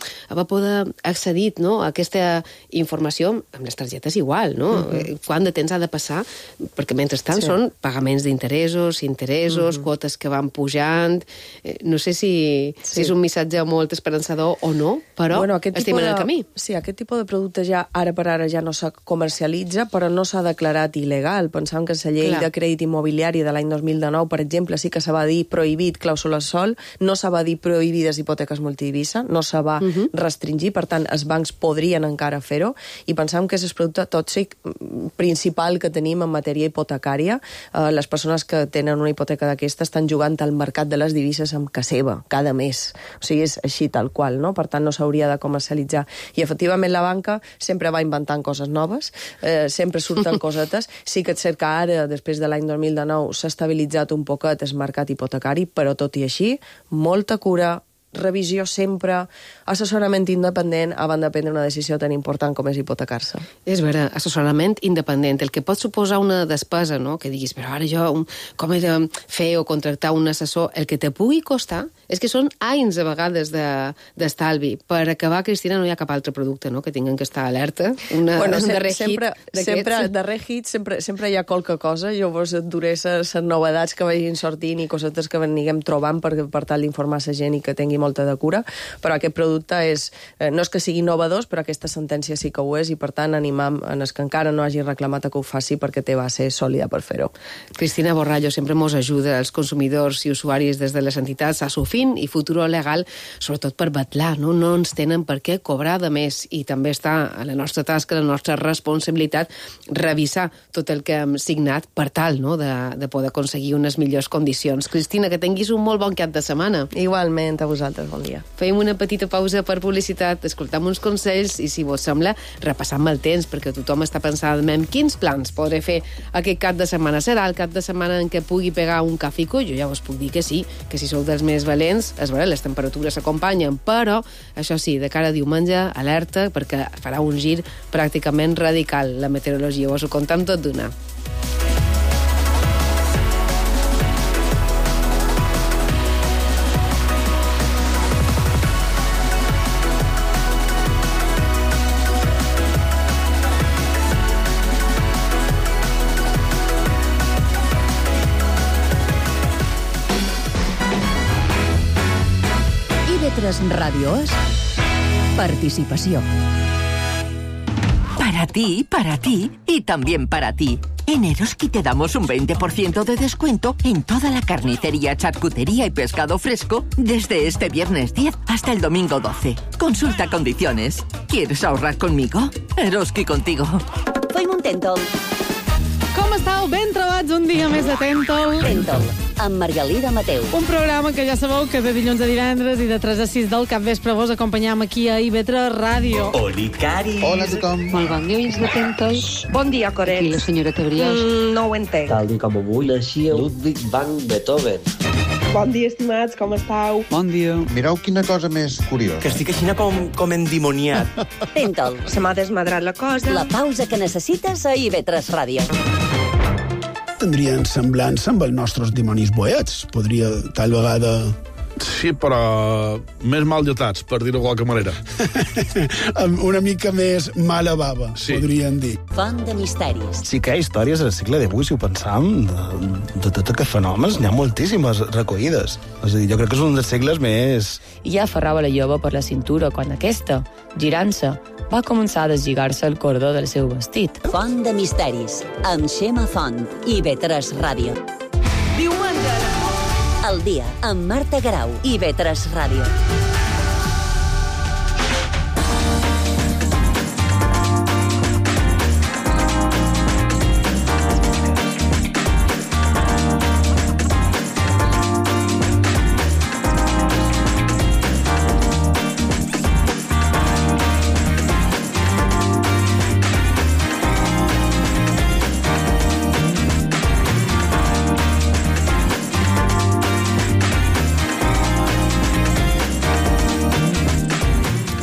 poder accedir a aquesta informació, amb les targetes igual, no? Quant de temps ha de passar? Perquè mentrestant són pagaments d'interessos, quotes que van pujant. No sé si és un missatge molt esperançador o no, però estem en el camí. Sí, aquest tipus de producte ara per ara ja no se comercialitza, però no s'ha declarat il·legal. Pensàvem que la llei de crèdit immobiliari de l'any 2019, per exemple, sí que se va dir prohibit clàusules sol, no se va dir prohibides hipoteques multidivisa, no se va restringir, per tant, els bancs podrien encara fer-ho, i pensàvem que és el producte tòxic principal que tenim en matèria hipotecària. Les persones que tenen una hipoteca d'aquesta estan jugant al mercat de les divises amb casa seva, cada mes. O sigui, és així tal qual, no? Per tant, no s'hauria de comercialitzar. I, efectivament, la banca sempre va inventant coses noves, sempre surten cosetes. Sí que és cert que ara, després de l'any 2019, s'ha estabilitzat un poquet el mercat hipotecari, però tot i així, molta cura, revisió sempre, assessorament independent abans de prendre una decisió tan important com és hipotecar-se. És vera, assessorament independent, el que pot suposar una despesa, no? Que diguis, però ara jo com he de fer o contractar un assessor, el que te pugui costar és que són anys a vegades d'estalvi. Per acabar, Cristina, no hi ha cap altre producte, no?, que tinguin que estar alerta. Un darrer hit d'aquests. Darrer hit sempre hi ha qualque cosa. Jo vos et duré les novetats que vagin sortint i cosetes que anirem trobant per tal d'informar la gent i que tingui molta de cura, però aquest producte no és que sigui innovador, però aquesta sentència sí que ho és, i per tant animam en els que encara no hagi reclamat que ho faci perquè té base sòlida per fer-ho. Cristina Borrallo sempre mos ajuda als consumidors i usuaris des de les entitats Asufin i Futuro Legal, sobretot per vetllar, no ens tenen per què cobrar de més, i també està a la nostra tasca, a la nostra responsabilitat, revisar tot el que hem signat per tal de poder aconseguir unes millors condicions. Cristina, que tinguis un molt bon cap de setmana. Igualment, a vosaltres, bon dia. Fem una petita pausa per publicitat, escoltam uns consells i, si vos sembla, repassam el temps, perquè tothom està pensant en quins plans podré fer aquest cap de setmana. Serà el cap de setmana en què pugui pegar un cafico? Jo ja vos puc dir que sí, que si sou dels més valents, és vera, les temperatures s'acompanyen, però, això sí, de cara a diumenge, alerta, perquè farà un gir pràcticament radical la meteorologia. Vos ho contam tot d'una. Radio es participación. Para ti y también para ti. En Eroski te damos un 20% de descuento en toda la carnicería, charcutería y pescado fresco desde este viernes 10 hasta el domingo 12. Consulta condiciones. ¿Quieres ahorrar conmigo? Eroski contigo. Fem un Tentol. Com estàu? Ben trobats un dia més de Tentol. Tentol, amb Margalida Mateu. Un programa que ja sabeu que de dilluns a divendres i de 3 a 6 del capvespre vos acompanyam aquí a IB3 Ràdio. Oli, Cari. Hola a tothom. Molt bon dia, oients de Tentol. Bon dia, Coret. Aquí la senyora Briós. No ho entenc. Tal com avui naixia Ludwig van Beethoven. Bon dia, estimats, com estàu? Bon dia. Mireu quina cosa més curiosa. Que estic així com endimoniat. Tentol. Se m'ha desmadrat la cosa. La pausa que necessites a IB3 Ràdio. Tindrien semblança amb els nostres dimonis boets. Podria, tal vegada... Sí, però més mal dotats, per dir-ho de qualque manera. Una mica més mala bava, sí. Podríem dir. Font de misteris. Sí que hi ha històries al segle XVIII, si ho pensam, de tots aquests fenòmens, n'hi ha moltíssimes recollides. És a dir, jo crec que és un dels segles més... I ja aferrava la jove per la cintura quan aquesta, girant-se, va començar a deslligar-se el cordó del seu vestit. Font de misteris, amb Xema Font i IB3 Ràdio. Diumenge. El dia, amb Marta Grau i IB3 Ràdio.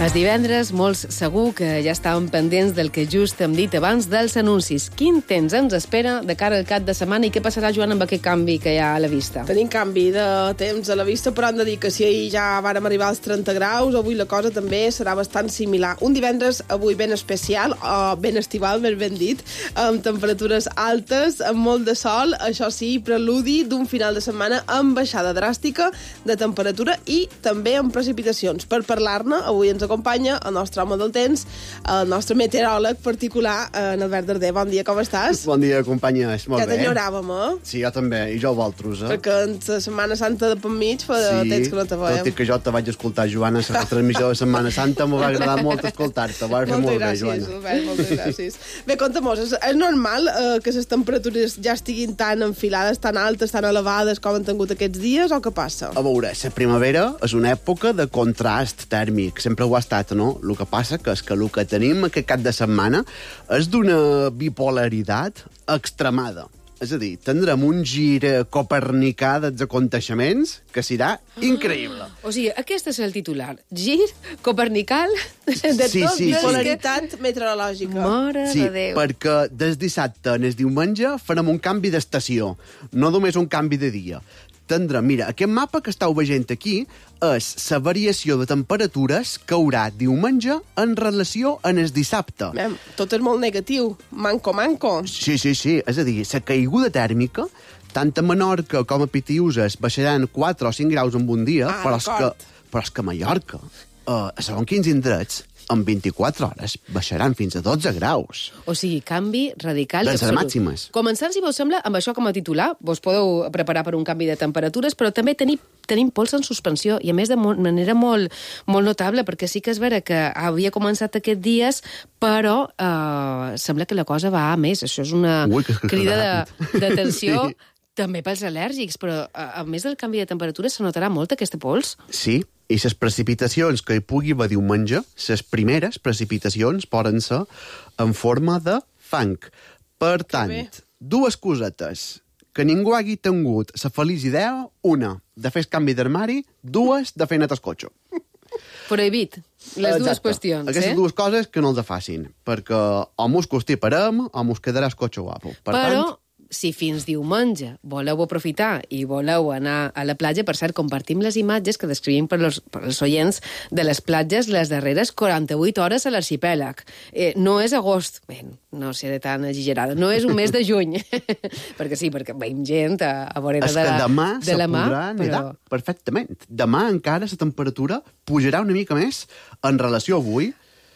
És divendres, molts segur que ja estàvem pendents del que just hem dit abans dels anuncis. Quin temps ens espera de cara al cap de setmana i què passarà, Joan, amb aquest canvi que hi ha a la vista? Tenim canvi de temps a la vista, però hem de dir que si ahir ja vàrem arribar als 30 graus, avui la cosa també serà bastant similar. Un divendres avui ben especial, o ben estival, més ben dit, amb temperatures altes, amb molt de sol, això sí, preludi d'un final de setmana amb baixada dràstica de temperatura i també amb precipitacions. Per parlar-ne, avui ens acompanya el nostre home del temps, el nostre meteoròleg particular, en Albert Darder. Bon dia, com estàs? Bon dia, companyes. Molt bé. Ja t'enyoràvem, Sí, jo també, i jo vosaltres. Perquè en la Setmana Santa de pel mig fa temps que no te veiem. Tot i que jo te vaig escoltar, Joana, a la retransmissió de Setmana Santa, m'ho va agradar molt escoltar-te. Vas fer molt bé, Joana. Albert, moltes gràcies. Bé, conta'm-ho, és normal que les temperatures ja estiguin tan enfilades, tan altes, tan elevades com han tingut aquests dies, o què passa? A veure, la primavera és una època de contrast tèrmic. Sempre ho ha estat, no? El que passa és que el que tenim aquest cap de setmana és d'una bipolaritat extremada. És a dir, tindrem un gir copernicà dels aconteixements que serà increïble. O sigui, aquest és el titular. Gir copernical de Sí, tot. sí, sí. Polaritat meteorològica. Mare Sí, de Déu. perquè des dissabte en el diumenge farem un canvi d'estació, no només un canvi de dia. Tindrem, mira, aquest mapa que estàu veient aquí és la variació de temperatures que haurà diumenge en relació amb el dissabte. Tot és molt negatiu. Manco. Sí. És a dir, la caiguda tèrmica, tant a Menorca com a Pitiuses, baixaran 4 o 5 graus en un dia, però és que a Mallorca, segons quins indrets, en 24 hores baixaran fins a 12 graus. O sigui, canvi radical Les absolut. màximes. Començant, si vos sembla, amb això com a titular, vos podeu preparar per un canvi de temperatures, però també tenim pols en suspensió, i a més de manera molt notable, perquè sí que és vera que havia començat aquests dies, però sembla que la cosa va a més. Això és una crida d'atenció també pels al·lèrgics, però a més del canvi de temperatura se notarà molt aquesta pols? Sí, i les precipitacions que hi pugui haver diumenge, les primeres precipitacions poden ser en forma de fang. Per tant, dues cosetes. Que ningú hagi tingut la feliç idea, una, de fer el canvi d'armari, dues, de fer net el cotxe. Prohibit. Les dues qüestions, Aquestes dues coses que no els facin, perquè o mos constiparem o mos quedarà el cotxe guapo. Però si fins diumenge voleu aprofitar i voleu anar a la platja, per cert, compartim les imatges que descrivim per als oients de les platges les darreres 48 hores a l'arxipèlag. No és agost, bé, no seré tan exagerada, no és un mes de juny, perquè veiem gent a vorera de la mà. És que demà se podrà nedar perfectament. Demà encara la temperatura pujarà una mica més en relació a avui,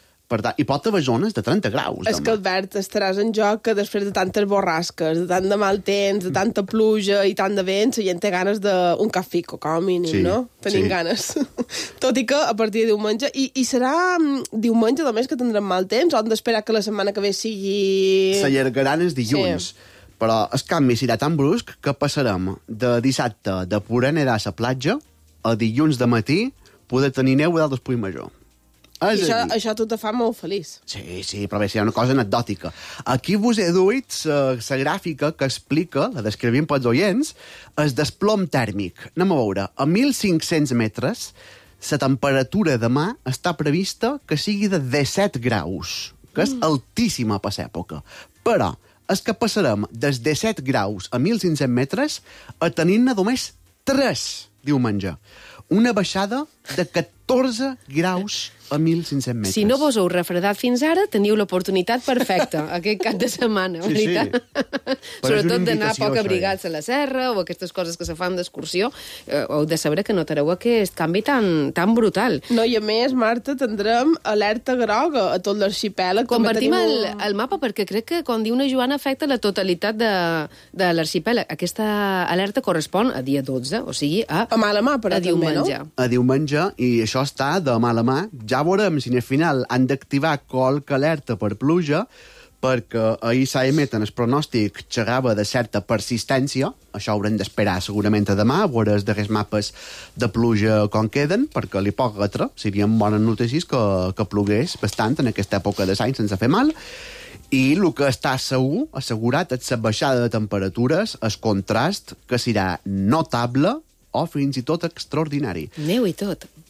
i pot haver zones de 30 graus. És que, Albert, estaràs en joc que després de tantes borrasques, de tant de mal temps, de tanta pluja i tant de vent, la gent té ganes d'un cafico, com a mínim, no? Tenim ganes. Tot i que a partir de diumenge... I serà diumenge només que tindrem mal temps o hem d'esperar que la setmana que ve sigui... S'allargaran els dilluns. Però el canvi serà tan brusc que passarem de dissabte de poder nedar a la platja a dilluns de matí poder tenir neu a dalt del Puig Major. I això tot te fa molt feliç. Sí, però bé, serà una cosa anecdòtica. Aquí vos he duit la gràfica que explica, la descrivim pels oients, el desplom tèrmic. Anem a veure, a 1.500 metres, la temperatura demà està prevista que sigui de 17 graus, que és altíssima per l'època. Però és que passarem dels 17 graus a 1.500 metres a tenir-ne només 3 diumenge. Una baixada de 14 graus a 1.500 metres. Si no vos heu refredat fins ara, teniu l'oportunitat perfecta aquest cap de setmana, veritat? Sobretot d'anar poc abrigats a la serra o aquestes coses que se fan d'excursió, heu de saber que notareu aquest canvi tan brutal. No, i a més, Marta, tindrem alerta groga a tot l'arxipèlag. Compartim el mapa perquè crec que, com diu una Joana, afecta la totalitat de l'arxipèlag. Aquesta alerta correspon a dia 12, o sigui, a mala mà, però també, no? A diumenge, i això està de mala mà. Ja veurem si al final han d'activar qualque alerta per pluja, perquè ahir s'emet en el pronòstic xerrava de certa persistència. Això haurem d'esperar segurament a demà, a veure els darrers mapes de pluja com queden, perquè li pot retre, serien bones notícies que plogués bastant en aquesta època de l'any sense fer mal. I el que està segur, assegurat, és la baixada de temperatures, el contrast, que serà notable o fins i tot extraordinari. Neu i tot.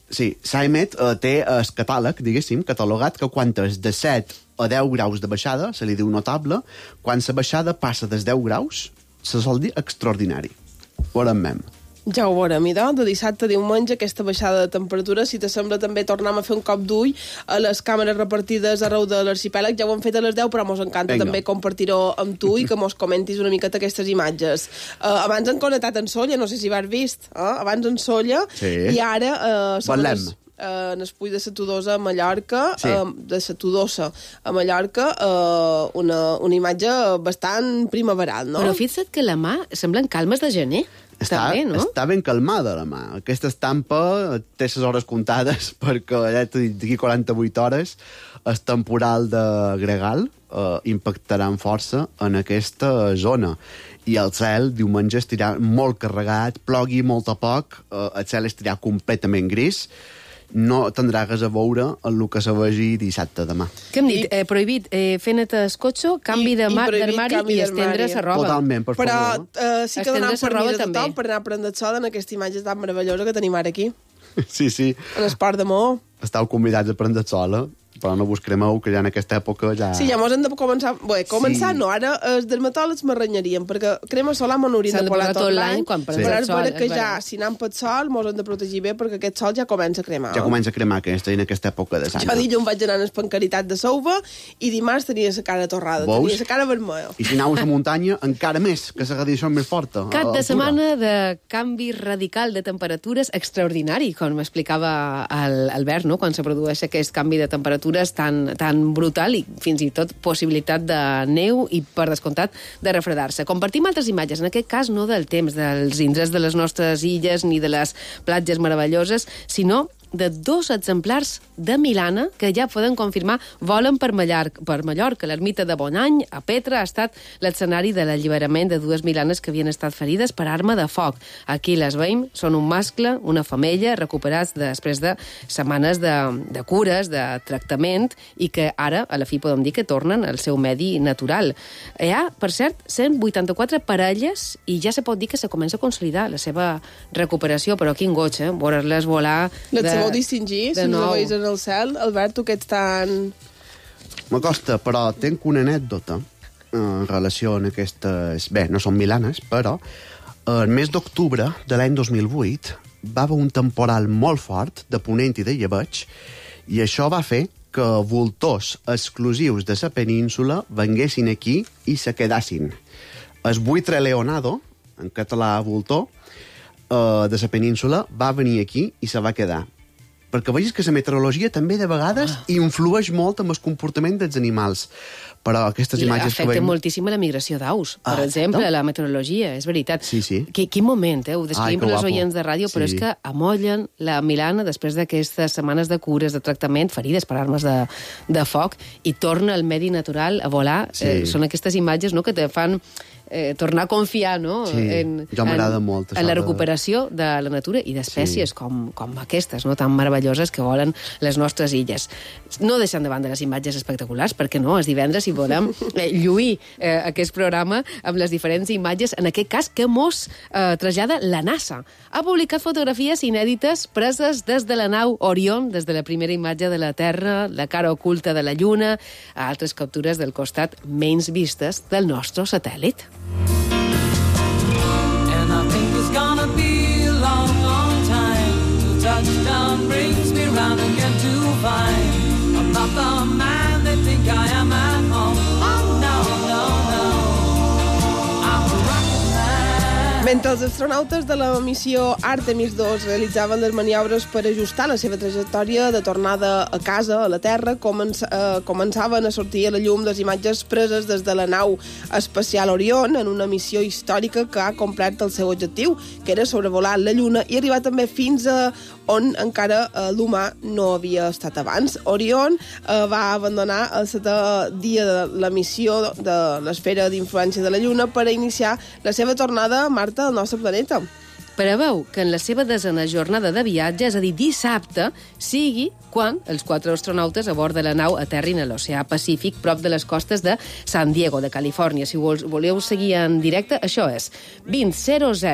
Sí, Skymet té el catàleg, diguéssim, catalogat, que quan és de 7 a 10 graus de baixada, se li diu notable, quan la baixada passa dels 10 graus, se sol dir extraordinari. Veurem mem. Ja ho veurem, de dissabte a diumenge, aquesta baixada de temperatura. Si t'assembla, també tornem a fer un cop d'ull a les càmeres repartides arreu de l'arxipèlag. Ja ho hem fet a les 10, però mos encanta també compartir-ho amb tu i que mos comentis una miqueta aquestes imatges. Abans han connectat en Solla, no sé si vas vist, abans en Solla, i ara en el puig de la Todosa a Mallorca, de la Todosa a Mallorca, una imatge bastant primaveral, no? Però fixa't que la mà semblen calmes de gener. Està ben calmada la mà. Aquesta estampa té les hores comptades perquè d'aquí 48 hores el temporal de Gregal impactarà amb força en aquesta zona. I el cel diumenge estirà molt carregat, plogui molt a poc, el cel estirà completament gris. No tindrà res a veure amb el que se vegi dissabte demà. Què hem dit? Prohibit fer net el cotxe, canvi d'armari i estendre la roba. Totalment, per favor. Però sí que donem permís a tothom per anar a prendre el sol en aquesta imatge tan meravellosa que tenim ara aquí. Sí. En l'esport de Maó. Estàu convidats a prendre el sol, però no vos cremeu, que ja en aquesta època ja... Sí, ja mos hem de començar... Bé, començar no, ara els dermatòlegs m'arranyarien, perquè crema solar m'ho hauríem de polar tot l'any, però és vera que ja, si anem pel sol, mos hem de protegir bé, perquè aquest sol ja comença a cremar. Ja comença a cremar, que estem en aquesta època de sang. Jo dilluns vaig anar a Espancaritat de Souva i dimarts tenia la cara torrada, tenia la cara vermella. I si anau a la muntanya, encara més, que la radiació és més forta. Cap de setmana de canvi radical de temperatures extraordinari, com m'explicava l'Albert, no?, quan se produeix aquest canvi de temperatures tan brutal i fins i tot possibilitat de neu i, per descomptat, de refredar-se. Compartim altres imatges, en aquest cas no del temps, dels indrets de les nostres illes ni de les platges meravelloses, sinó de 2 exemplars de Milana que ja poden confirmar volen per Mallorca. L'ermita de Bonany, a Petra, ha estat l'escenari de l'alliberament de 2 milanes que havien estat ferides per arma de foc. Aquí les veiem, són un mascle, una femella, recuperats després de setmanes de cures, de tractament, i que ara, a la fi, podem dir que tornen al seu medi natural. Hi ha, per cert, 184 parelles i ja se pot dir que se comença a consolidar la seva recuperació, però quin goig, veure-les volar... Vau distingir, si no veus en el cel. Albert, tu que ets tan... M'acosta, però tenc una anècdota en relació amb aquestes... Bé, no són milanes, però el mes d'octubre de l'any 2008 va haver un temporal molt fort de ponent i de llebeig i això va fer que voltors exclusius de la península venguessin aquí i se quedassin. El buitre leonado, en català voltor, de la península, va venir aquí i se va quedar. Perquè vegis que la meteorologia també de vegades influeix molt amb el comportament dels animals. Però aquestes imatges que veiem... Afecta moltíssim la migració d'aus, per exemple, la meteorologia, és veritat. Sí. Quin moment, ho descrivim per les oients de ràdio, però és que amollen la Milana després d'aquestes setmanes de cures, de tractament, ferides per armes de foc, i torna al medi natural a volar. Són aquestes imatges que te fan... tornar a confiar, no? Jo m'agrada molt. En la recuperació de la natura i d'espècies com aquestes, no? Tan meravelloses que volen les nostres illes. No deixem de banda les imatges espectaculars, perquè no, és divendres i volem lluir aquest programa amb les diferents imatges, en aquest cas que mos trasllada la NASA. Ha publicat fotografies inèdites preses des de la nau Orion, des de la primera imatge de la Terra, la cara oculta de la Lluna, a altres captures del costat menys vistes del nostre satèl·lit. And I think it's gonna be a long, long time till touchdown brings me round again to find I'm not the man they think I am at home. Oh, no, no, no. I'm a rocket man. Mentre els astronautes de la missió Artemis 2 realitzaven les maniobres per ajustar la seva trajectòria de tornada a casa, a la Terra, començaven a sortir a la llum les imatges preses des de la nau espacial Orion en una missió històrica que ha complert el seu objectiu, que era sobrevolar la Lluna i arribar també fins a on encara l'humà no havia estat abans. Orion va abandonar el 7è dia de la missió de l'esfera d'influència de la Lluna per a iniciar la seva tornada a Marte, al nostre planeta. Preveu que en la seva 10a jornada de viatge, és a dir, dissabte, sigui quan els 4 astronautes a bord de la nau aterrin a l'oceà Pacífic, prop de les costes de San Diego, de Califòrnia. Si voleu seguir en directe, això és 20:07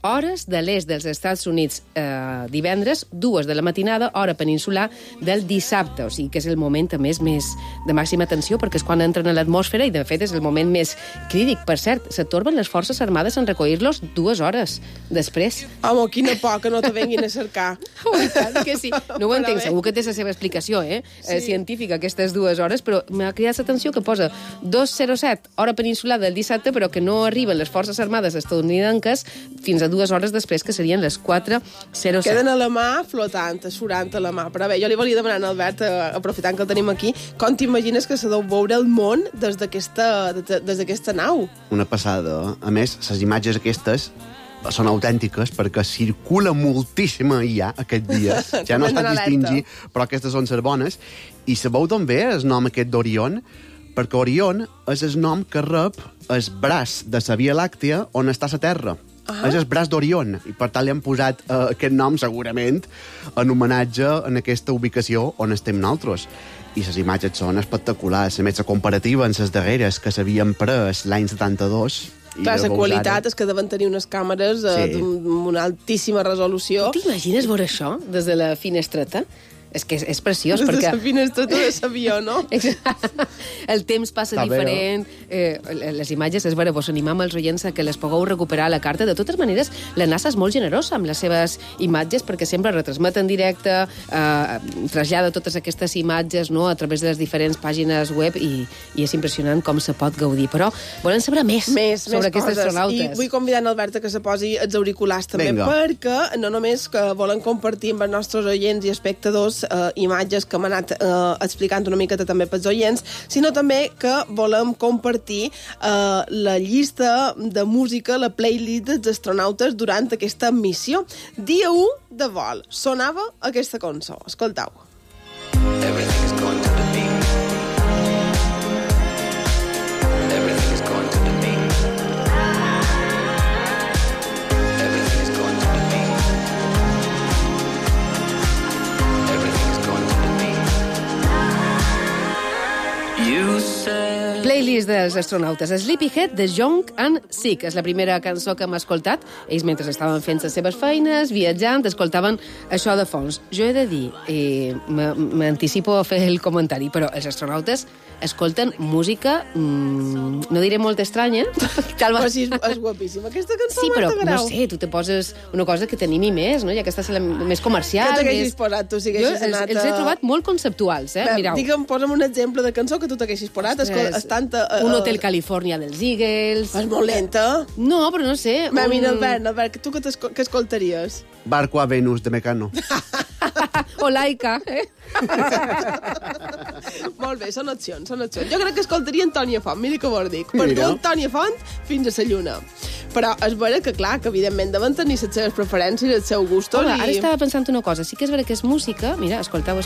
hores de l'est dels Estats Units divendres, 2 de la matinada, hora peninsular del dissabte, o sigui que és el moment a més de màxima tensió, perquè és quan entren a l'atmosfera i, de fet, és el moment més crític. Per cert, se torben les forces armades en recollir-los 2 hores després. Home, quina por que no te venguin a cercar. Que sí. No ho entenc, segur que té la seva explicació, científica, aquestes 2 hores, però m'ha cridat l'atenció que posa 2:07, hora peninsular del dissabte, però que no arriben les forces armades estadounidenques fins a 2 hores després, que serien les 4:07. Queden a la mà flotant, surant a la mà. Però bé, jo li volia demanar a Albert, aprofitant que el tenim aquí, com t'imagines que se deu veure el món des d'aquesta nau? Una passada. A més, les imatges aquestes són autèntiques perquè circula moltíssima IA aquests dies. Ja no es pot distingir, però aquestes són les bones. I sabeu també el nom aquest d'Orion? Perquè Orion és el nom que rep el braç de la Via Làctea on està la Terra. És el braç d'Orion, i per tant li han posat aquest nom, segurament, en homenatge en aquesta ubicació on estem nosaltres. I les imatges són espectaculars. A més, la comparativa en les darreres que s'havien pres l'any 72... Clar, la qualitat és que deuen tenir unes càmeres d'una altíssima resolució. T'imagines veure això des de la finestreta? És que és preciós, perquè... Des de la finestreta de l'avió, no? El temps passa diferent, les imatges, és vera, vos animam als oients que les pugueu recuperar a la carta. De totes maneres, la NASA és molt generosa amb les seves imatges, perquè sempre retransmet en directe, trasllada totes aquestes imatges a través de les diferents pàgines web, i és impressionant com se pot gaudir. Però volem saber més sobre aquests astronautes. I vull convidar en Albert que se posi els auriculars també, perquè no només que volen compartir amb els nostres oients i espectadors imatges que hem anat explicant una miqueta també pels oients, sinó també que volem compartir la llista de música, la playlist dels astronautes durant aquesta missió. Dia 1 de vol. Sonava aquesta cançó. Escoltau. Everything is going to the beat. Everything is going to the beat. Everything is going to the beat. Everything is going to the beat. You said... Playlist dels astronautes. Sleepyhead de Young and Sick. És la primera cançó que hem escoltat. Ells, mentre estaven fent les seves feines, viatjant, escoltaven això de fons. Jo he de dir, m'anticipo a fer el comentari, però els astronautes escolten música, no diré molt estranya. Però sí, és guapíssima. Aquesta cançó, sí, però Marta Grau. No sé, tu te poses una cosa que t'animi més, no? Ja que estàs més comercial. Què t'haguessis posat, tu, si haguessis anat a... Els he trobat molt conceptuals, Mirau. Digue'm, posa'm un exemple de cançó que tu t'haguessis posat. Un Hotel California dels Eagles. És molt lenta. No, però no sé. Mira, Albert, tu què escoltaries? Barco a Venus, de Mecano. O Laika, Molt bé, són opcions. Jo crec que escoltaria Antònia Font, mira que vos dic. Per tu, Antònia Font, fins a la lluna. Però és vera que, clar, que evidentment deuen tenir les seves preferències i els seus gustos. Hola, ara estava pensant una cosa. Sí que és vera que és música. Mira, escoltau.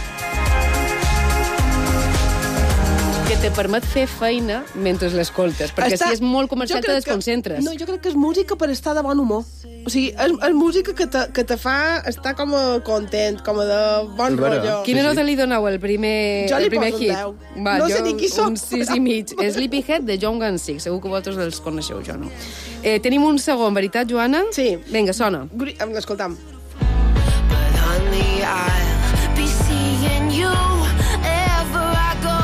Que te permet fer feina mentre l'escoltes, perquè si és molt comercial te desconcentres. No, jo crec que és música per estar de bon humor. O sigui, és música que te fa estar com content, com de bon rotllo. Quina nota li doneu el primer hit? Jo li poso un 10. No sé ni qui soc. Un 6,5. Sleepyhead de Young and Sick. Segur que vosaltres els coneixeu, jo no. Tenim un segon, veritat, Joana? Sí. Vinga, sona. L'escoltam. But honey, I'll be seeing you ever I go.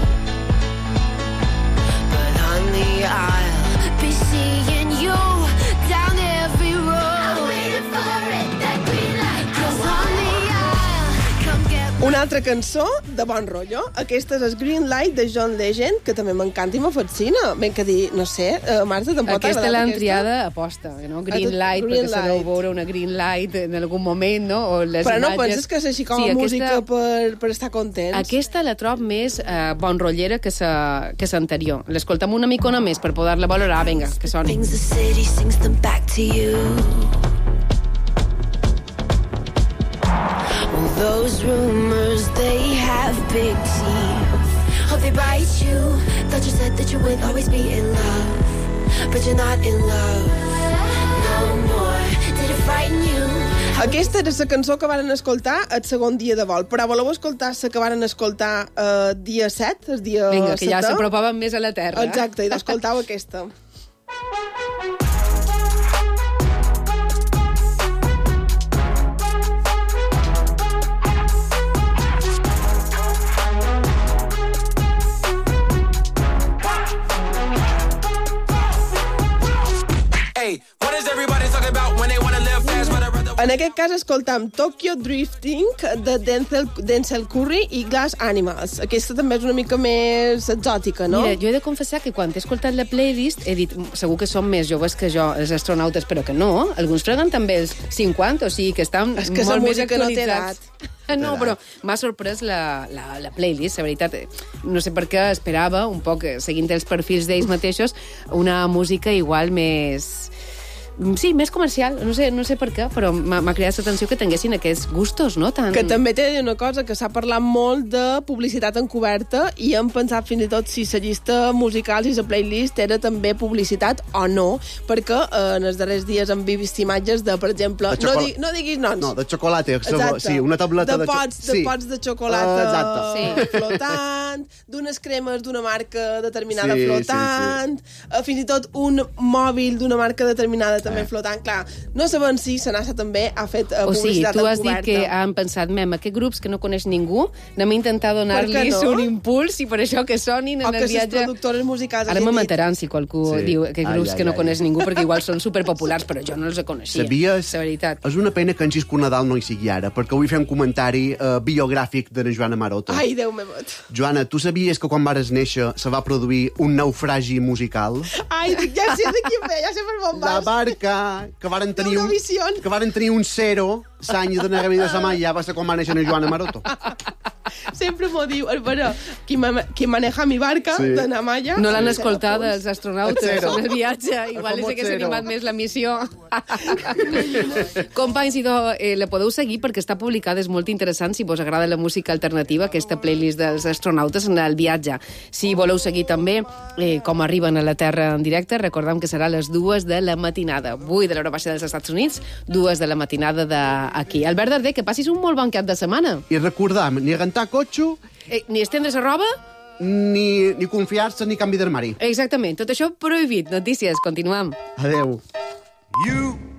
But honey, I'll be seeing you down every road. I'm waiting for it, that green light. 'Cause honey, I'll come get me. Una altra cançó de bon rotllo. Aquesta és Green Light de John Legend, que també m'encanta i me fascina. Ben que dir, no sé, Marta, tampoc t'ha agradat aquesta? L'han triada aposta, no? Green Light, perquè se deu veure una Green Light en algun moment, no? O les però no imatges... penses que és així com a música per estar contents? Aquesta la trob més bon rotllera que l'anterior. L'escoltem una micona més per poder-la valorar. Vinga, que soni. The city sings them back to you. Well, those rumors, they have big teeth. Oh, they bite you. Thought you said that you would always be in love, but you're not in love no more. Did it frighten you? Aquesta era la cançó que varen escoltar el segon dia de vol, però voleu escoltar la que varen escoltar dia 7, el dia 7? Vinga, que ja s'apropaven més a la Terra. Exacte, i d'escoltau aquesta. En aquest cas escoltam Tokyo Drifting de Denzel Curry i Glass Animals. Aquesta també és una mica més exòtica, no? Mira, jo he de confessar que quan he escoltat la playlist he dit, segur que són més joves que jo, els astronautes, però que no. Alguns freguen també els 50, o sigui que estan és que molt més música actualitzats. No té edat. No, però m'ha sorprès la playlist, la veritat. No sé per què esperava, un poc, seguint els perfils d'ells mateixos, una música igual més... Sí, més comercial, no sé per què, però m'ha cridat l'atenció que tinguessin aquests gustos, no? Que també té una cosa, que s'ha parlat molt de publicitat encoberta i hem pensat fins i tot si la llista musical, si la playlist era també publicitat o no, perquè en els darrers dies hem vist imatges de, per exemple, no diguis noms. No, de xocolata, sí, una tableta de pots de xocolata flotant, d'unes cremes d'una marca determinada flotant, fins i tot un mòbil d'una marca determinada també flotant. Clar, no sabem si Sanasa també ha fet publicitat encoberta. O sigui, tu has dit que han pensat, aquests grups que no coneix ningú, anem a intentar donar-los un impuls i per això que sonin en el viatge... O que les productores musicals... Ara me mataran si qualcú diu que grups que no coneix ningú, perquè igual són superpopulars, però jo no els coneixia. Sabies? La veritat. És una pena que en Xisco Nadal no hi sigui ara, perquè avui fem un comentari biogràfic de la Joana Maroto. Ai, Déu meu mot. Joana, tu sabies que quan vares néixer se va produir un naufragi musical? Ai, ja sé de qui ve, ja sé per on vas. La barca, que varen tenir un zero l'any de Negamí de Samaya, va ser quan va néixer la Joana Maroto. Sempre m'ho diu, però qui maneja mi barca, de Namaya... No l'han escoltat els astronautes en el viatge, igual és que s'ha animat més la missió. Companys, la podeu seguir perquè està publicada, és molt interessant, si vos agrada la música alternativa, aquesta playlist dels astronautes en el viatge. Si voleu seguir també com arriben a la Terra en directe, recordem que serà a les 2 de la matinada, 8 de l'hora baixa dels Estats Units, 2 de la matinada d'aquí. Albert Darder, que passis un molt bon cap de setmana. I recordam, ni rentar cotxe... Ni estendre's a roba... Ni confiar-se ni canvi d'armari. Exactament, tot això prohibit. Notícies, continuem. Adeu. You